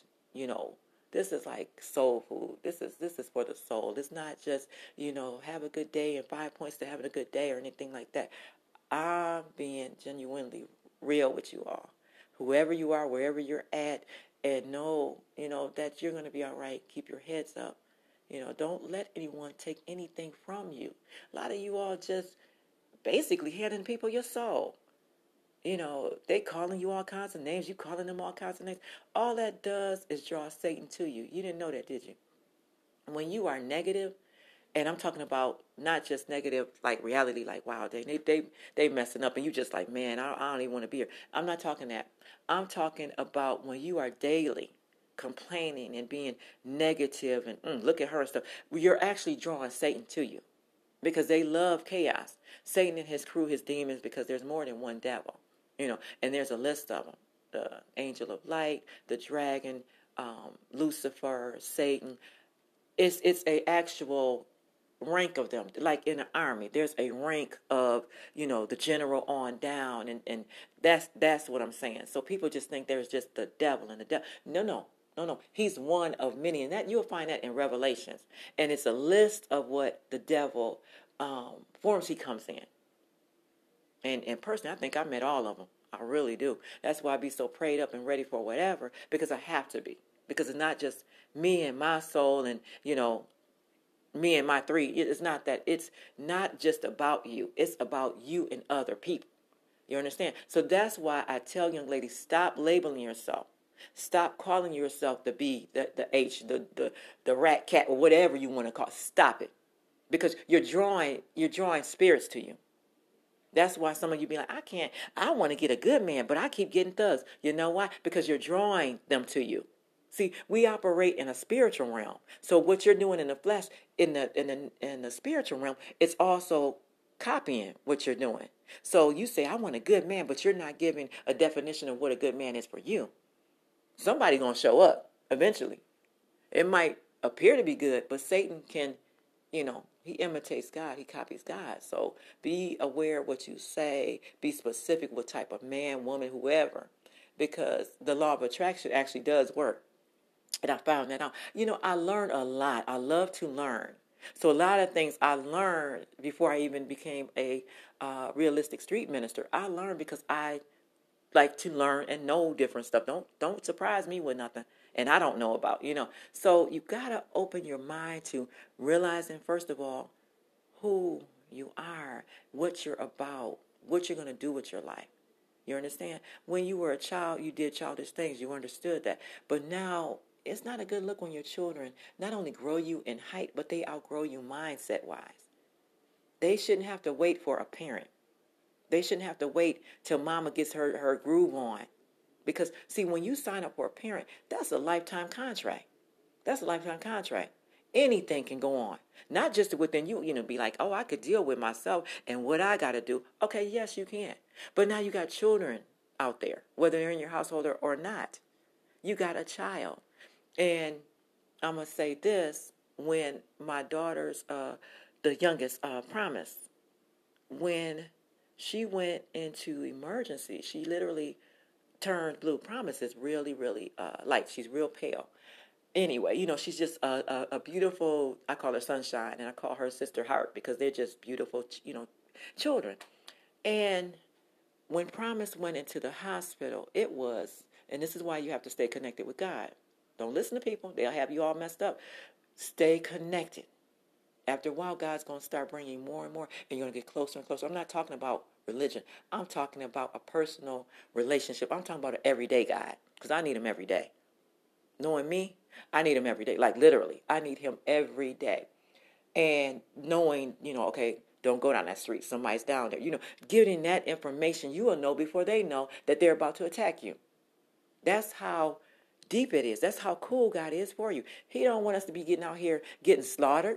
This is like soul food. This is for the soul. It's not just, have a good day and 5 points to having a good day or anything like that. I'm being genuinely real with you all. Whoever you are, wherever you're at, and know, that you're going to be all right. Keep your heads up. Don't let anyone take anything from you. A lot of you all just basically handing people your soul. They calling you all kinds of names. You calling them all kinds of names. All that does is draw Satan to you. You didn't know that, did you? When you are negative, and I'm talking about not just negative, like reality, like, wow, they messing up, and you just like, man, I don't even want to be here. I'm not talking that. I'm talking about when you are daily complaining and being negative and look at her and stuff. You're actually drawing Satan to you because they love chaos. Satan and his crew, his demons, because there's more than one devil. And there's a list of them. The angel of light, the dragon, Lucifer, Satan. It's a actual rank of them. Like in an army, there's a rank of, the general on down. And that's what I'm saying. So people just think there's just the devil and the devil. No. He's one of many. And that you'll find that in Revelations. And it's a list of what the devil, forms he comes in. And personally, I think I met all of them. I really do. That's why I be so prayed up and ready for whatever, because I have to be. because it's not just me and my soul and, me and my three. It's not that. It's not just about you. It's about you and other people. You understand? So that's why I tell young ladies, stop labeling yourself. Stop calling yourself the B, the H, the rat, cat, or whatever you want to call it. Stop it. Because you're drawing spirits to you. That's why some of you be like, I want to get a good man, but I keep getting thugs. You know why? Because you're drawing them to you. See, we operate in a spiritual realm. So what you're doing in the flesh, in the spiritual realm, it's also copying what you're doing. So you say, I want a good man, but you're not giving a definition of what a good man is for you. Somebody's going to show up eventually. It might appear to be good, but Satan can, he imitates God. He copies God. So be aware of what you say. Be specific what type of man, woman, whoever, because the law of attraction actually does work. And I found that out. I learned a lot. I love to learn. So a lot of things I learned before I even became a realistic street minister. I learned because I like to learn and know different stuff. Don't surprise me with nothing and I don't know about, So you got to open your mind to realizing, first of all, who you are, what you're about, what you're going to do with your life. You understand? When you were a child, you did childish things. You understood that. But now it's not a good look when your children not only grow you in height, but they outgrow you mindset-wise. They shouldn't have to wait for a parent. They shouldn't have to wait till mama gets her groove on. Because, see, when you sign up for a parent, that's a lifetime contract. That's a lifetime contract. Anything can go on. Not just within you, be like, oh, I could deal with myself and what I got to do. Okay, yes, you can. But now you got children out there, whether they're in your household or not. You got a child. And I'm going to say this, when my daughter's, the youngest, Promise, when she went into emergency, she literally turned blue. Promise is really, really light. She's real pale. Anyway, she's just a beautiful, I call her Sunshine, and I call her Sister Heart because they're just beautiful, children. And when Promise went into the hospital, it was, and this is why you have to stay connected with God. Don't listen to people. They'll have you all messed up. Stay connected. After a while, God's going to start bringing more and more, and you're going to get closer and closer. I'm not talking about religion. I'm talking about a personal relationship. I'm talking about an everyday God, because I need him every day. Knowing me, I need him every day. Like, literally, I need him every day. And knowing, okay, don't go down that street. Somebody's down there. Getting that information, you will know before they know that they're about to attack you. That's how deep it is. That's how cool God is for you. He don't want us to be getting out here getting slaughtered.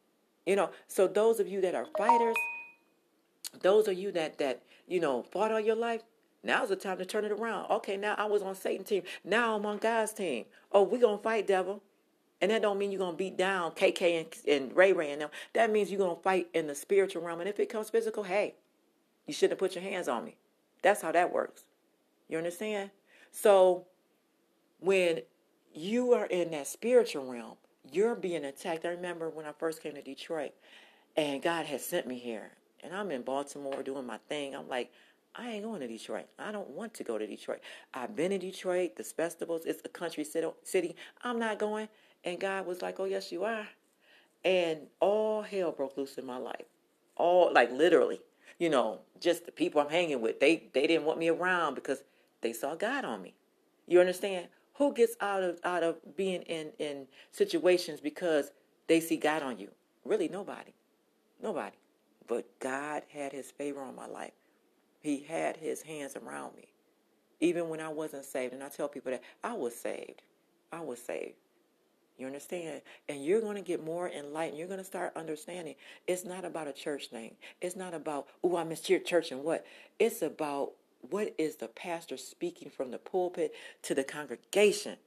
So those of you that are fighters, those of you that fought all your life, now's the time to turn it around. Okay, now I was on Satan's team. Now I'm on God's team. Oh, we're going to fight, devil. And that don't mean you're going to beat down KK and Ray Ray and them. That means you're going to fight in the spiritual realm. And if it comes physical, hey, you shouldn't have put your hands on me. That's how that works. You understand? So when you are in that spiritual realm, you're being attacked. I remember when I first came to Detroit and God had sent me here. And I'm in Baltimore doing my thing. I'm like, I ain't going to Detroit. I don't want to go to Detroit. I've been in Detroit, the festivals. It's a country city. I'm not going. And God was like, oh, yes, you are. And all hell broke loose in my life. All, like, literally. Just the people I'm hanging with. They didn't want me around because they saw God on me. You understand? Who gets out of being in situations because they see God on you? Really, nobody. Nobody. But God had his favor on my life. He had his hands around me. Even when I wasn't saved. And I tell people that I was saved. I was saved. You understand? And you're going to get more enlightened. You're going to start understanding. It's not about a church thing. It's not about, I miss church and what. It's about what is the pastor speaking from the pulpit to the congregation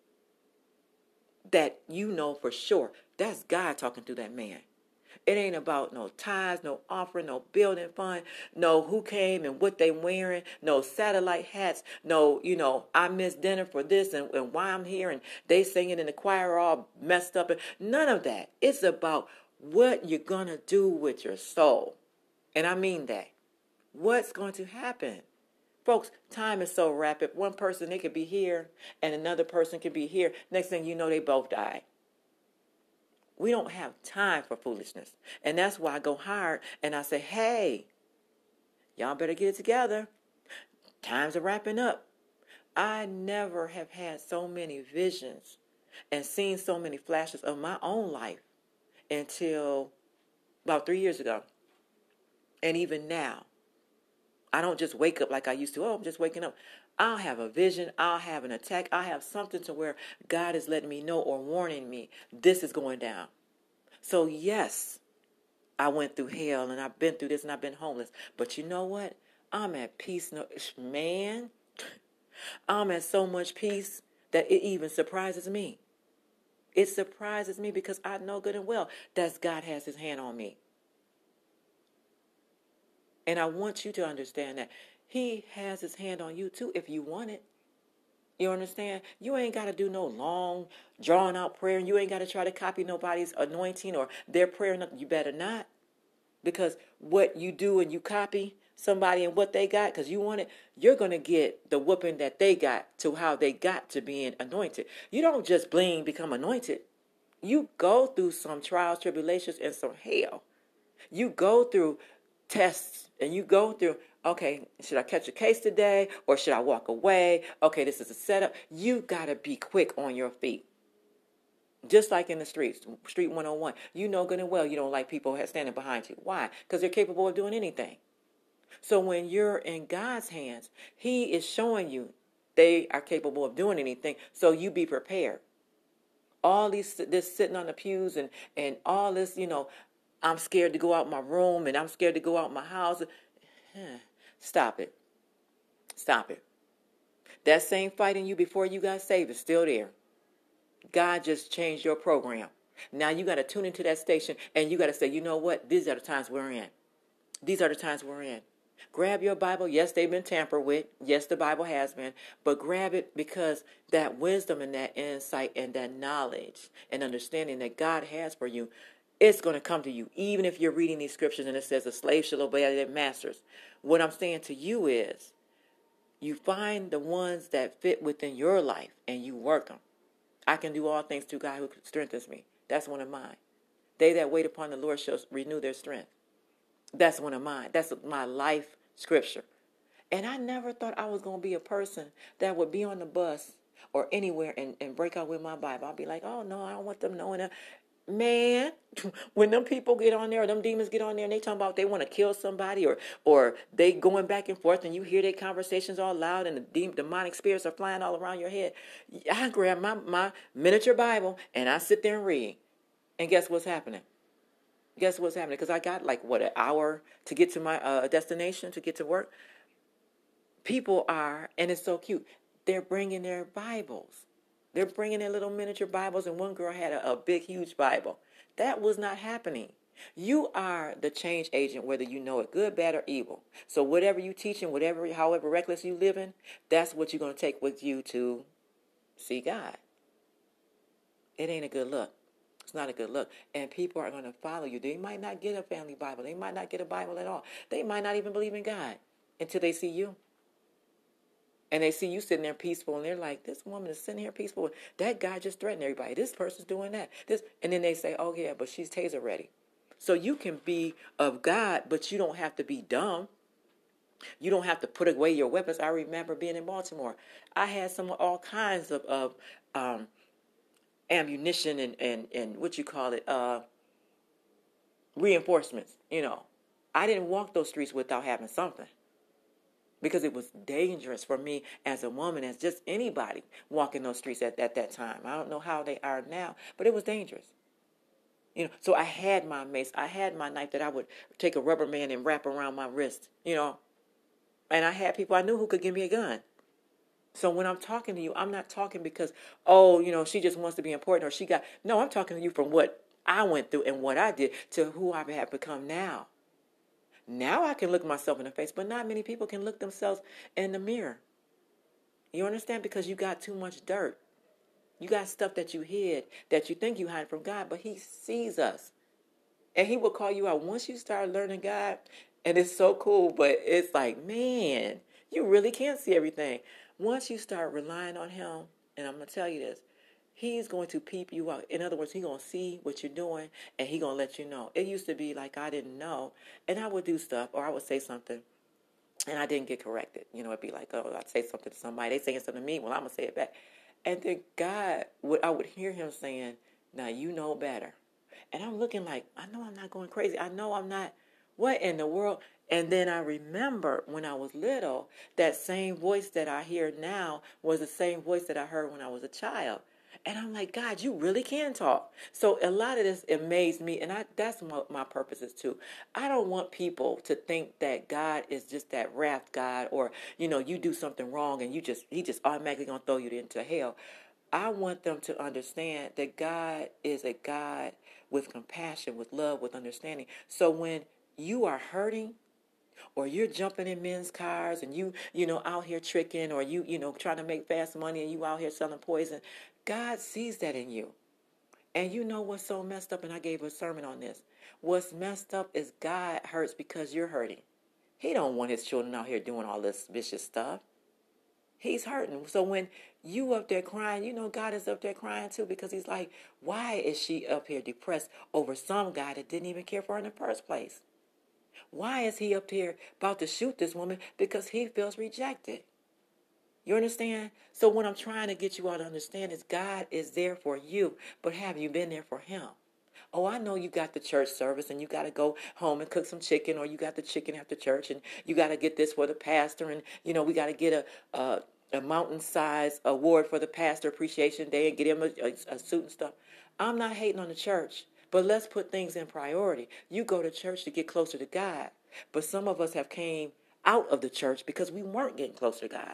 that you know for sure. That's God talking through that man. It ain't about no tithes, no offering, no building fund, no who came and what they wearing, no satellite hats, no, I missed dinner for this and why I'm here and they singing in the choir all messed up. None of that. It's about what you're going to do with your soul. And I mean that. What's going to happen? Folks, time is so rapid. One person, they could be here, and another person could be here. Next thing you know, they both died. We don't have time for foolishness. And that's why I go hard and I say, hey, y'all better get it together. Times are wrapping up. I never have had so many visions and seen so many flashes of my own life until about 3 years ago. And even now, I don't just wake up like I used to. Oh, I'm just waking up. I'll have a vision. I'll have an attack. I'll have something to where God is letting me know or warning me this is going down. So yes, I went through hell and I've been through this and I've been homeless. But you know what? I'm at peace. No, man, I'm at so much peace that it even surprises me. It surprises me because I know good and well that God has his hand on me. And I want you to understand that he has his hand on you too if you want it. You understand? You ain't got to do no long, drawn out prayer. And you ain't got to try to copy nobody's anointing or their prayer. You better not. Because what you do and you copy somebody and what they got, because you want it, you're going to get the whooping that they got to how they got to being anointed. You don't just bling become anointed. You go through some trials, tribulations, and some hell. You go through tests and you go through, okay, should I catch a case today or should I walk away? Okay, this is a setup. You got to be quick on your feet. Just like in the streets, Street 101, you know good and well you don't like people standing behind you. Why? Because they're capable of doing anything. So when you're in God's hands, he is showing you they are capable of doing anything. So you be prepared. All this sitting on the pews and all this, I'm scared to go out my room and I'm scared to go out my house. Stop it. Stop it. That same fight in you before you got saved is still there. God just changed your program. Now you got to tune into that station and you got to say, you know what? These are the times we're in. These are the times we're in. Grab your Bible. Yes, they've been tampered with. Yes, the Bible has been. But grab it because that wisdom and that insight and that knowledge and understanding that God has for you, it's going to come to you. Even if you're reading these scriptures and it says a slave shall obey their masters. What I'm saying to you is you find the ones that fit within your life and you work them. I can do all things through God who strengthens me. That's one of mine. They that wait upon the Lord shall renew their strength. That's one of mine. That's my life scripture. And I never thought I was going to be a person that would be on the bus or anywhere and break out with my Bible. I'll be like, oh, no, I don't want them knowing that. Man, when them people get on there or them demons get on there and they talking about they want to kill somebody or they going back and forth and you hear their conversations all loud and the demonic spirits are flying all around your head, I grab my miniature Bible and I sit there and read. And guess what's happening? Guess what's happening? Because I got an hour to get to my destination, to get to work. People are, and it's so cute, they're bringing their Bibles. They're bringing their little miniature Bibles, and one girl had a big, huge Bible. That was not happening. You are the change agent, whether you know it, good, bad, or evil. So whatever you teach and however reckless you live in, that's what you're going to take with you to see God. It ain't a good look. It's not a good look. And people are going to follow you. They might not get a family Bible. They might not get a Bible at all. They might not even believe in God until they see you. And they see you sitting there peaceful, and they're like, this woman is sitting here peaceful. That guy just threatened everybody. This person's doing that. And then they say, oh, yeah, but she's taser ready. So you can be of God, but you don't have to be dumb. You don't have to put away your weapons. I remember being in Baltimore. I had all kinds of ammunition and what you call it, reinforcements. I didn't walk those streets without having something. Because it was dangerous for me as a woman, as just anybody walking those streets at that time. I don't know how they are now, but it was dangerous. So I had my mace. I had my knife that I would take a rubber band and wrap around my wrist, And I had people I knew who could give me a gun. So when I'm talking to you, I'm not talking because, she just wants to be important or no, I'm talking to you from what I went through and what I did to who I have become now. Now I can look myself in the face, but not many people can look themselves in the mirror. You understand? Because you got too much dirt. You got stuff that you hid, that you think you hide from God, but he sees us. And he will call you out. Once you start learning God, and it's so cool, but it's like, man, You really can't see everything. Once you start relying on him, and I'm going to tell you this, he's going to peep you out. In other words, he's going to see what you're doing, and he's going to let you know. It used to be like I didn't know, and I would do stuff, or I would say something, and I didn't get corrected. It'd be like, oh, I'd say something to somebody. They saying something to me. Well, I'm going to say it back. And then I would hear him saying, now you know better. And I'm looking like, I know I'm not going crazy. I know I'm not, what in the world? And then I remember when I was little, that same voice that I hear now was the same voice that I heard when I was a child. And I'm like, God, you really can talk. So a lot of this amazed me, and that's what my purpose is too. I don't want people to think that God is just that wrath God, or you do something wrong and he just automatically gonna throw you into hell. I want them to understand that God is a God with compassion, with love, with understanding. So when you are hurting, or you're jumping in men's cars, and you out here tricking, or you trying to make fast money, and you out here selling poison, God sees that in you. And you know what's so messed up, and I gave a sermon on this. What's messed up is God hurts because you're hurting. He don't want his children out here doing all this vicious stuff. He's hurting. So when you up there crying, God is up there crying too, because he's like, why is she up here depressed over some guy that didn't even care for her in the first place? Why is he up here about to shoot this woman? Because he feels rejected. You understand? So what I'm trying to get you all to understand is God is there for you, but have you been there for him? Oh, I know you got the church service and you got to go home and cook some chicken, or you got the chicken after church, and you got to get this for the pastor, and we got to get a mountain-size award for the pastor appreciation day and get him a suit and stuff. I'm not hating on the church, but let's put things in priority. You go to church to get closer to God, but some of us have came out of the church because we weren't getting closer to God.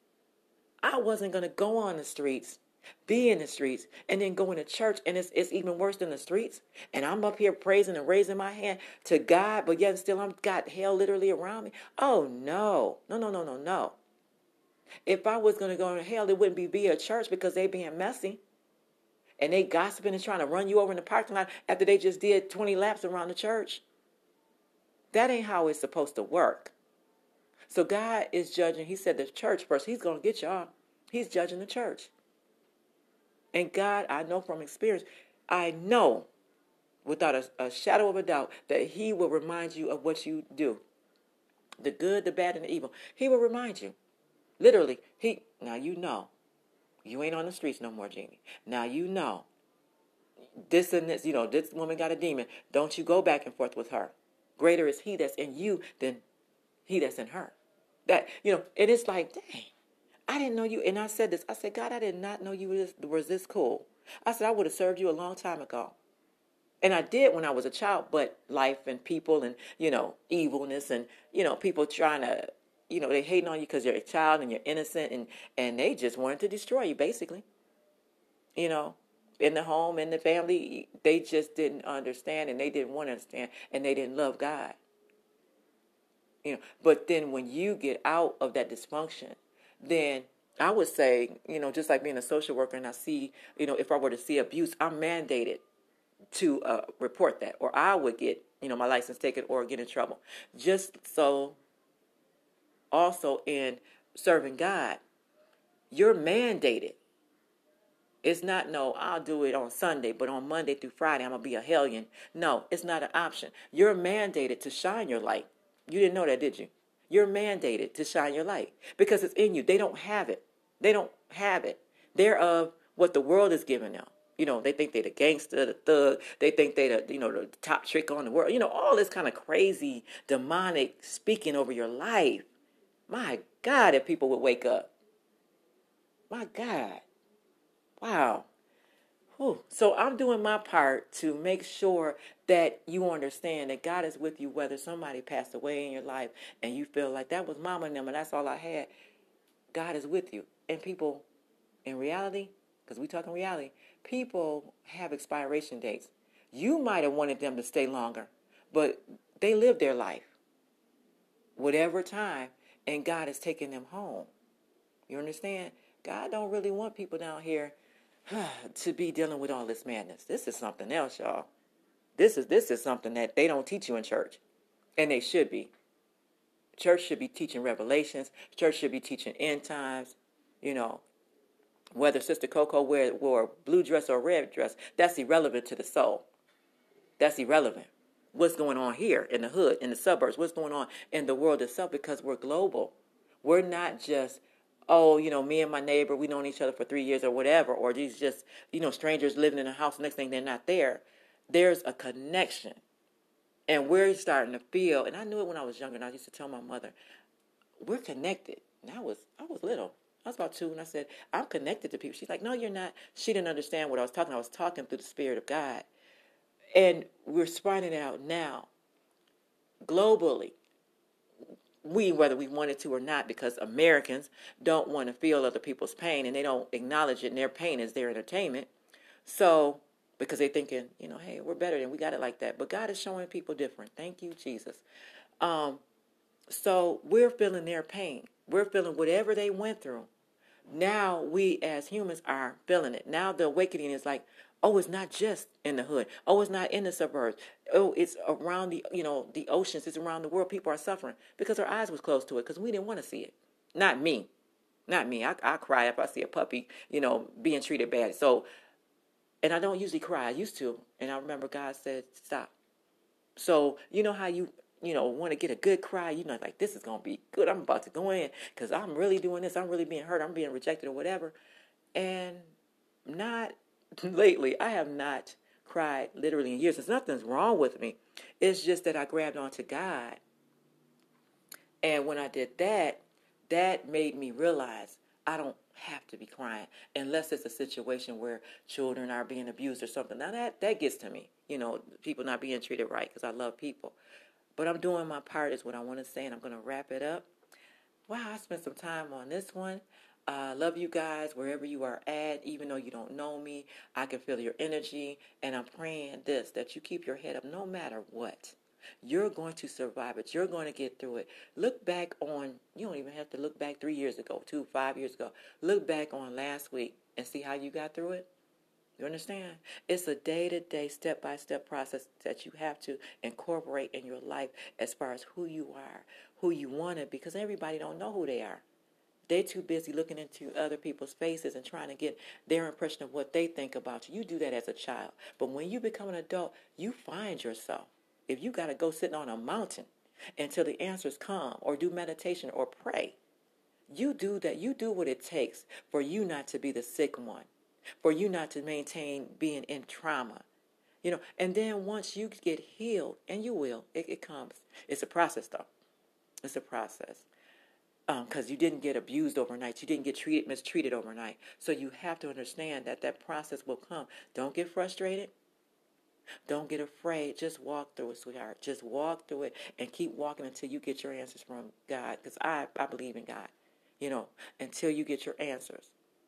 I wasn't going to go on the streets, be in the streets, and then go into church, and it's even worse than the streets. And I'm up here praising and raising my hand to God, but yet still I'm got hell literally around me. Oh, no. No. If I was going to go to hell, it wouldn't be via church, because they being messy. And they gossiping and trying to run you over in the parking lot after they just did 20 laps around the church. That ain't how it's supposed to work. So God is judging. He said the church first. He's going to get y'all. He's judging the church. And God, I know from experience, I know without a shadow of a doubt that he will remind you of what you do. The good, the bad, and the evil. He will remind you. Literally. Now you know. You ain't on the streets no more, Jeannie. Now you know. This and this, this woman got a demon. Don't you go back and forth with her. Greater is he that's in you than he that's in her. That, and it's like, dang, I didn't know you. And I said this. I said, God, I did not know you was this cool. I said, I would have served you a long time ago. And I did when I was a child, but life and people and, evilness and, people trying to, they hating on you because you're a child and you're innocent, and they just wanted to destroy you, basically. In the home, in the family, they just didn't understand, and they didn't want to understand, and they didn't love God. But then when you get out of that dysfunction, then I would say, just like being a social worker, and I see, if I were to see abuse, I'm mandated to report that, or I would get, my license taken or get in trouble. Just so also in serving God, you're mandated. It's not, no, I'll do it on Sunday, but on Monday through Friday, I'm going to be a hellion. No, it's not an option. You're mandated to shine your light. You didn't know that, did you? You're mandated to shine your light because it's in you. They don't have it. They don't have it. They're of what the world is giving them. They think they're the gangster, the thug. They think they're the top trick on the world. All this kind of crazy, demonic speaking over your life. My God, if people would wake up. My God. Wow. Whew. So I'm doing my part to make sure that you understand that God is with you, whether somebody passed away in your life and you feel like that was mama and them and that's all I had. God is with you. And people, in reality, because we talking reality, people have expiration dates. You might have wanted them to stay longer, but they lived their life, whatever time, and God is taking them home. You understand? God don't really want people down here to be dealing with all this madness. This is something else, y'all. This is something that they don't teach you in church, and they should be. Church should be teaching Revelations. Church should be teaching end times. You know, whether Sister Coco wore a blue dress or a red dress, that's irrelevant to the soul. That's irrelevant. What's going on here in the hood, in the suburbs? What's going on in the world itself? Because we're global. We're not just, oh, me and my neighbor, we known each other for 3 years or whatever, or these just, strangers living in a house. Next thing they're not there. There's a connection. And we're starting to feel, and I knew it when I was younger, and I used to tell my mother, we're connected. And I was little. I was about 2, and I said, I'm connected to people. She's like, no, you're not. She didn't understand what I was talking. I was talking through the Spirit of God. And we're finding it out now, globally, whether we wanted to or not, because Americans don't want to feel other people's pain, and they don't acknowledge it, and their pain is their entertainment. So, because they're thinking, hey, we're better than, we got it like that. But God is showing people different. Thank you, Jesus. So we're feeling their pain. We're feeling whatever they went through. Now we as humans are feeling it. Now the awakening is like, oh, it's not just in the hood. Oh, it's not in the suburbs. Oh, it's around the oceans. It's around the world. People are suffering because our eyes was closed to it because we didn't want to see it. Not me. I cry if I see a puppy, being treated bad. So, and I don't usually cry. I used to. And I remember God said, stop. So, you know how you want to get a good cry, like, this is going to be good. I'm about to go in because I'm really doing this. I'm really being hurt. I'm being rejected or whatever. And not lately. I have not cried literally in years. There's nothing's wrong with me. It's just that I grabbed onto God. And when I did that, that made me realize I don't have to be crying unless it's a situation where children are being abused or something. Now that gets to me, people not being treated right because I love people. But I'm doing my part is what I want to say, and I'm going to wrap it up. Wow, I spent some time on this one. Love you guys wherever you are at, even though you don't know me. I can feel your energy, and I'm praying that you keep your head up no matter what. You're going to survive it. You're going to get through it. Look back on, you don't even have to look back 3 years ago, 5 years ago. Look back on last week and see how you got through it. You understand? It's a day-to-day, step-by-step process that you have to incorporate in your life as far as who you are, who you want to be, because everybody don't know who they are. They're too busy looking into other people's faces and trying to get their impression of what they think about you. You do that as a child. But when you become an adult, you find yourself. If you got to go sitting on a mountain until the answers come, or do meditation or pray, you do that. You do what it takes for you not to be the sick one, for you not to maintain being in trauma. And then once you get healed, and you will, it comes. It's a process, though. It's a process. Because you didn't get abused overnight. You didn't get mistreated overnight. So you have to understand that process will come. Don't get frustrated. Don't get afraid. Just walk through it, sweetheart. Just walk through it and keep walking until you get your answers from God. Because I believe in God, until you get your answers.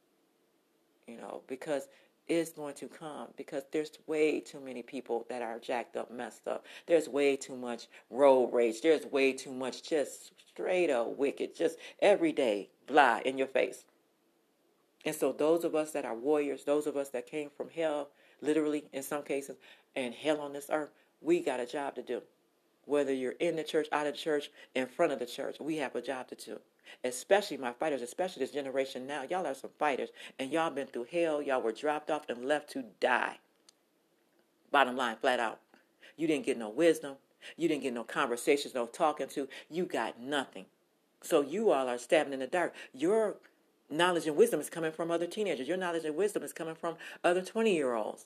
Because it's going to come. Because there's way too many people that are jacked up, messed up. There's way too much road rage. There's way too much just straight up wicked. Just every day, blah, in your face. And so those of us that are warriors, those of us that came from hell, literally in some cases, and hell on this earth, we got a job to do. Whether you're in the church, out of the church, in front of the church, we have a job to do. Especially my fighters, especially this generation now. Y'all are some fighters, and y'all been through hell. Y'all were dropped off and left to die. Bottom line, flat out. You didn't get no wisdom. You didn't get no conversations, no talking to. You got nothing. So you all are stabbing in the dark. Your knowledge and wisdom is coming from other teenagers. Your knowledge and wisdom is coming from other 20-year-olds.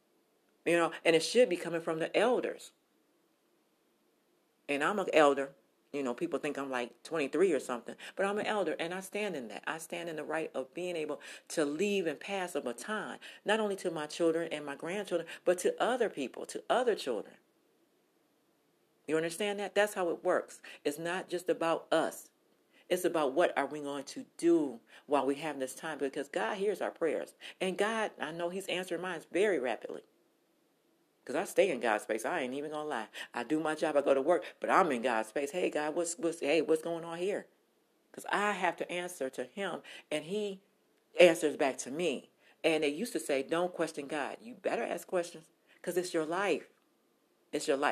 And it should be coming from the elders. And I'm an elder. People think I'm like 23 or something. But I'm an elder, and I stand in that. I stand in the right of being able to leave and pass a baton, not only to my children and my grandchildren, but to other people, to other children. You understand that? That's how it works. It's not just about us. It's about what are we going to do while we have this time, because God hears our prayers. And God, I know he's answering mine very rapidly. Because I stay in God's space. I ain't even going to lie. I do my job. I go to work. But I'm in God's space. Hey, God, what's going on here? Because I have to answer to him. And he answers back to me. And they used to say, don't question God. You better ask questions. Because it's your life. It's your life.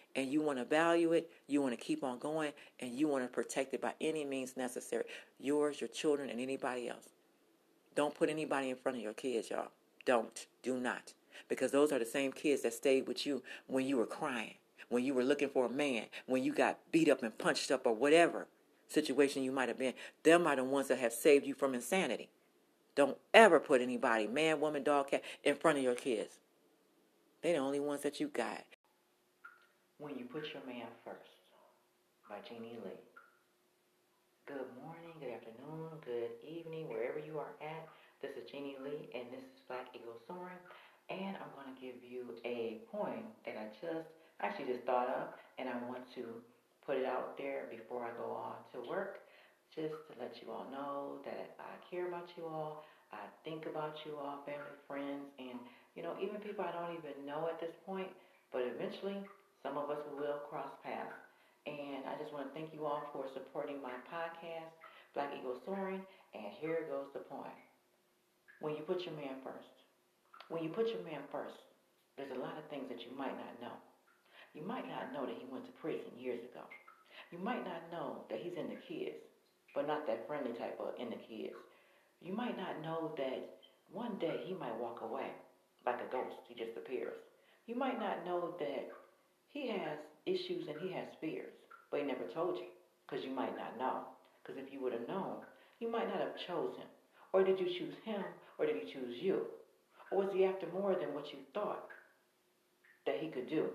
and you want to value it, you want to keep on going, and you want to protect it by any means necessary. Yours, your children, and anybody else. Don't put anybody in front of your kids, y'all. Do not. Because those are the same kids that stayed with you when you were crying, when you were looking for a man, when you got beat up and punched up or whatever situation you might have been. Them are the ones that have saved you from insanity. Don't ever put anybody, man, woman, dog, cat, in front of your kids. They're the only ones that you got. When You Put Your Man First by Jeannie Lee. Good morning, good afternoon, good evening, wherever you are at. This is Jeannie Lee, and this is Black Eagle Soaring. And I'm going to give you a poem that I just thought of, and I want to put it out there before I go on to work, just to let you all know that I care about you all. I think about you all, family, friends, and, even people I don't even know at this point, but eventually some of us will cross paths. And I just want to thank you all for supporting my podcast, Black Eagle Soaring, and here goes the poem. When you put your man first. When you put your man first, there's a lot of things that you might not know. You might not know that he went to prison years ago. You might not know that he's into kids, but not that friendly type of into kids. You might not know that one day he might walk away like a ghost. He disappears. You might not know that he has issues and he has fears, but he never told you because you might not know. Because if you would have known, you might not have chosen. Or did you choose him, or did he choose you? Or was he after more than what you thought that he could do?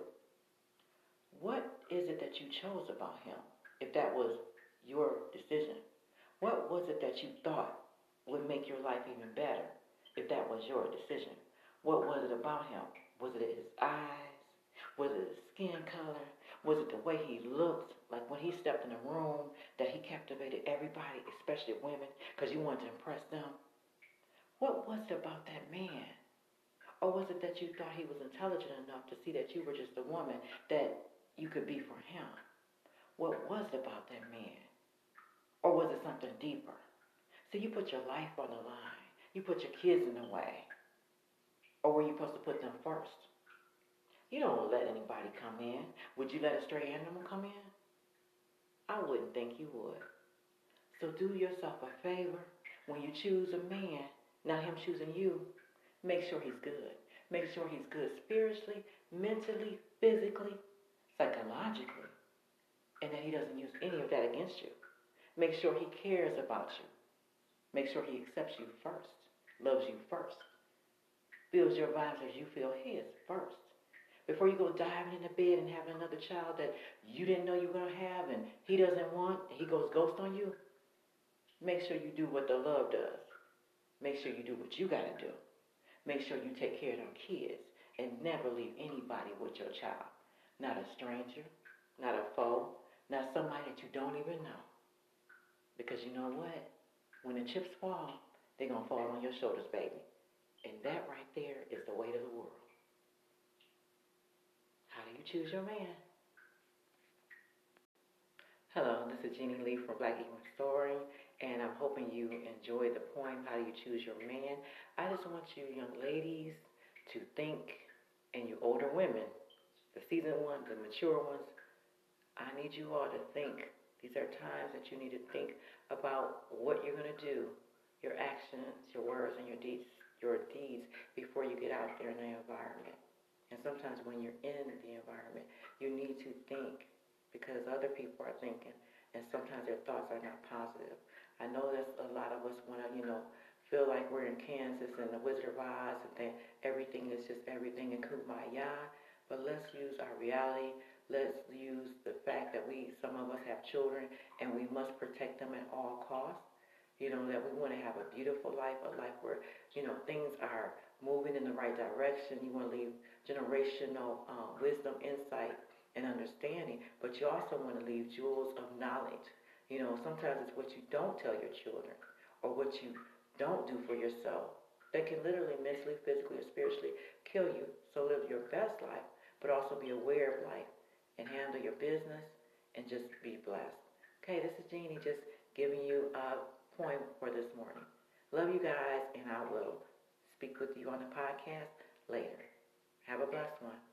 What is it that you chose about him, if that was your decision? What was it that you thought would make your life even better, if that was your decision? What was it about him? Was it his eyes? Was it his skin color? Was it the way he looked? Like when he stepped in the room, that he captivated everybody, especially women, because you wanted to impress them? What was it about that man? Or was it that you thought he was intelligent enough to see that you were just a woman that you could be for him? What was it about that man? Or was it something deeper? So you put your life on the line. You put your kids in the way. Or were you supposed to put them first? You don't let anybody come in. Would you let a stray animal come in? I wouldn't think you would. So do yourself a favor. When you choose a man, not him choosing you, make sure he's good. Make sure he's good spiritually, mentally, physically, psychologically, and that he doesn't use any of that against you. Make sure he cares about you. Make sure he accepts you first, loves you first, feels your vibes as you feel his first. Before you go diving in the bed and having another child that you didn't know you were going to have and he doesn't want, he goes ghost on you, make sure you do what the love does. Make sure you do what you got to do. Make sure you take care of them kids and never leave anybody with your child. Not a stranger, not a foe, not somebody that you don't even know. Because you know what? When the chips fall, they're going to fall on your shoulders, baby. And that right there is the weight of the world. How do you choose your man? Hello, this is Jeannie Lee from Black Eagle Soaring, and I'm hoping you enjoyed the poem, How Do You Choose Your Man? I just want you young ladies to think, and you older women, the seasoned ones, the mature ones, I need you all to think. These are times that you need to think about what you're going to do, your actions, your words, and your deeds before you get out there in the environment. And sometimes when you're in the environment, you need to think because other people are thinking, and sometimes their thoughts are not positive. I know that a lot of us want to, feel like we're in Kansas and the Wizard of Oz and then everything is just everything in kumbaya. But let's use our reality. Let's use the fact that some of us have children and we must protect them at all costs. That we want to have a beautiful life, a life where, things are moving in the right direction. You want to leave generational wisdom, insight, and understanding, but you also want to leave jewels of knowledge. Sometimes it's what you don't tell your children or what you don't do for yourself that can literally, mentally, physically, or spiritually kill you. So live your best life, but also be aware of life and handle your business and just be blessed. Okay, this is Jeannie just giving you a point for this morning. Love you guys, and I will speak with you on the podcast later. Have a blessed one.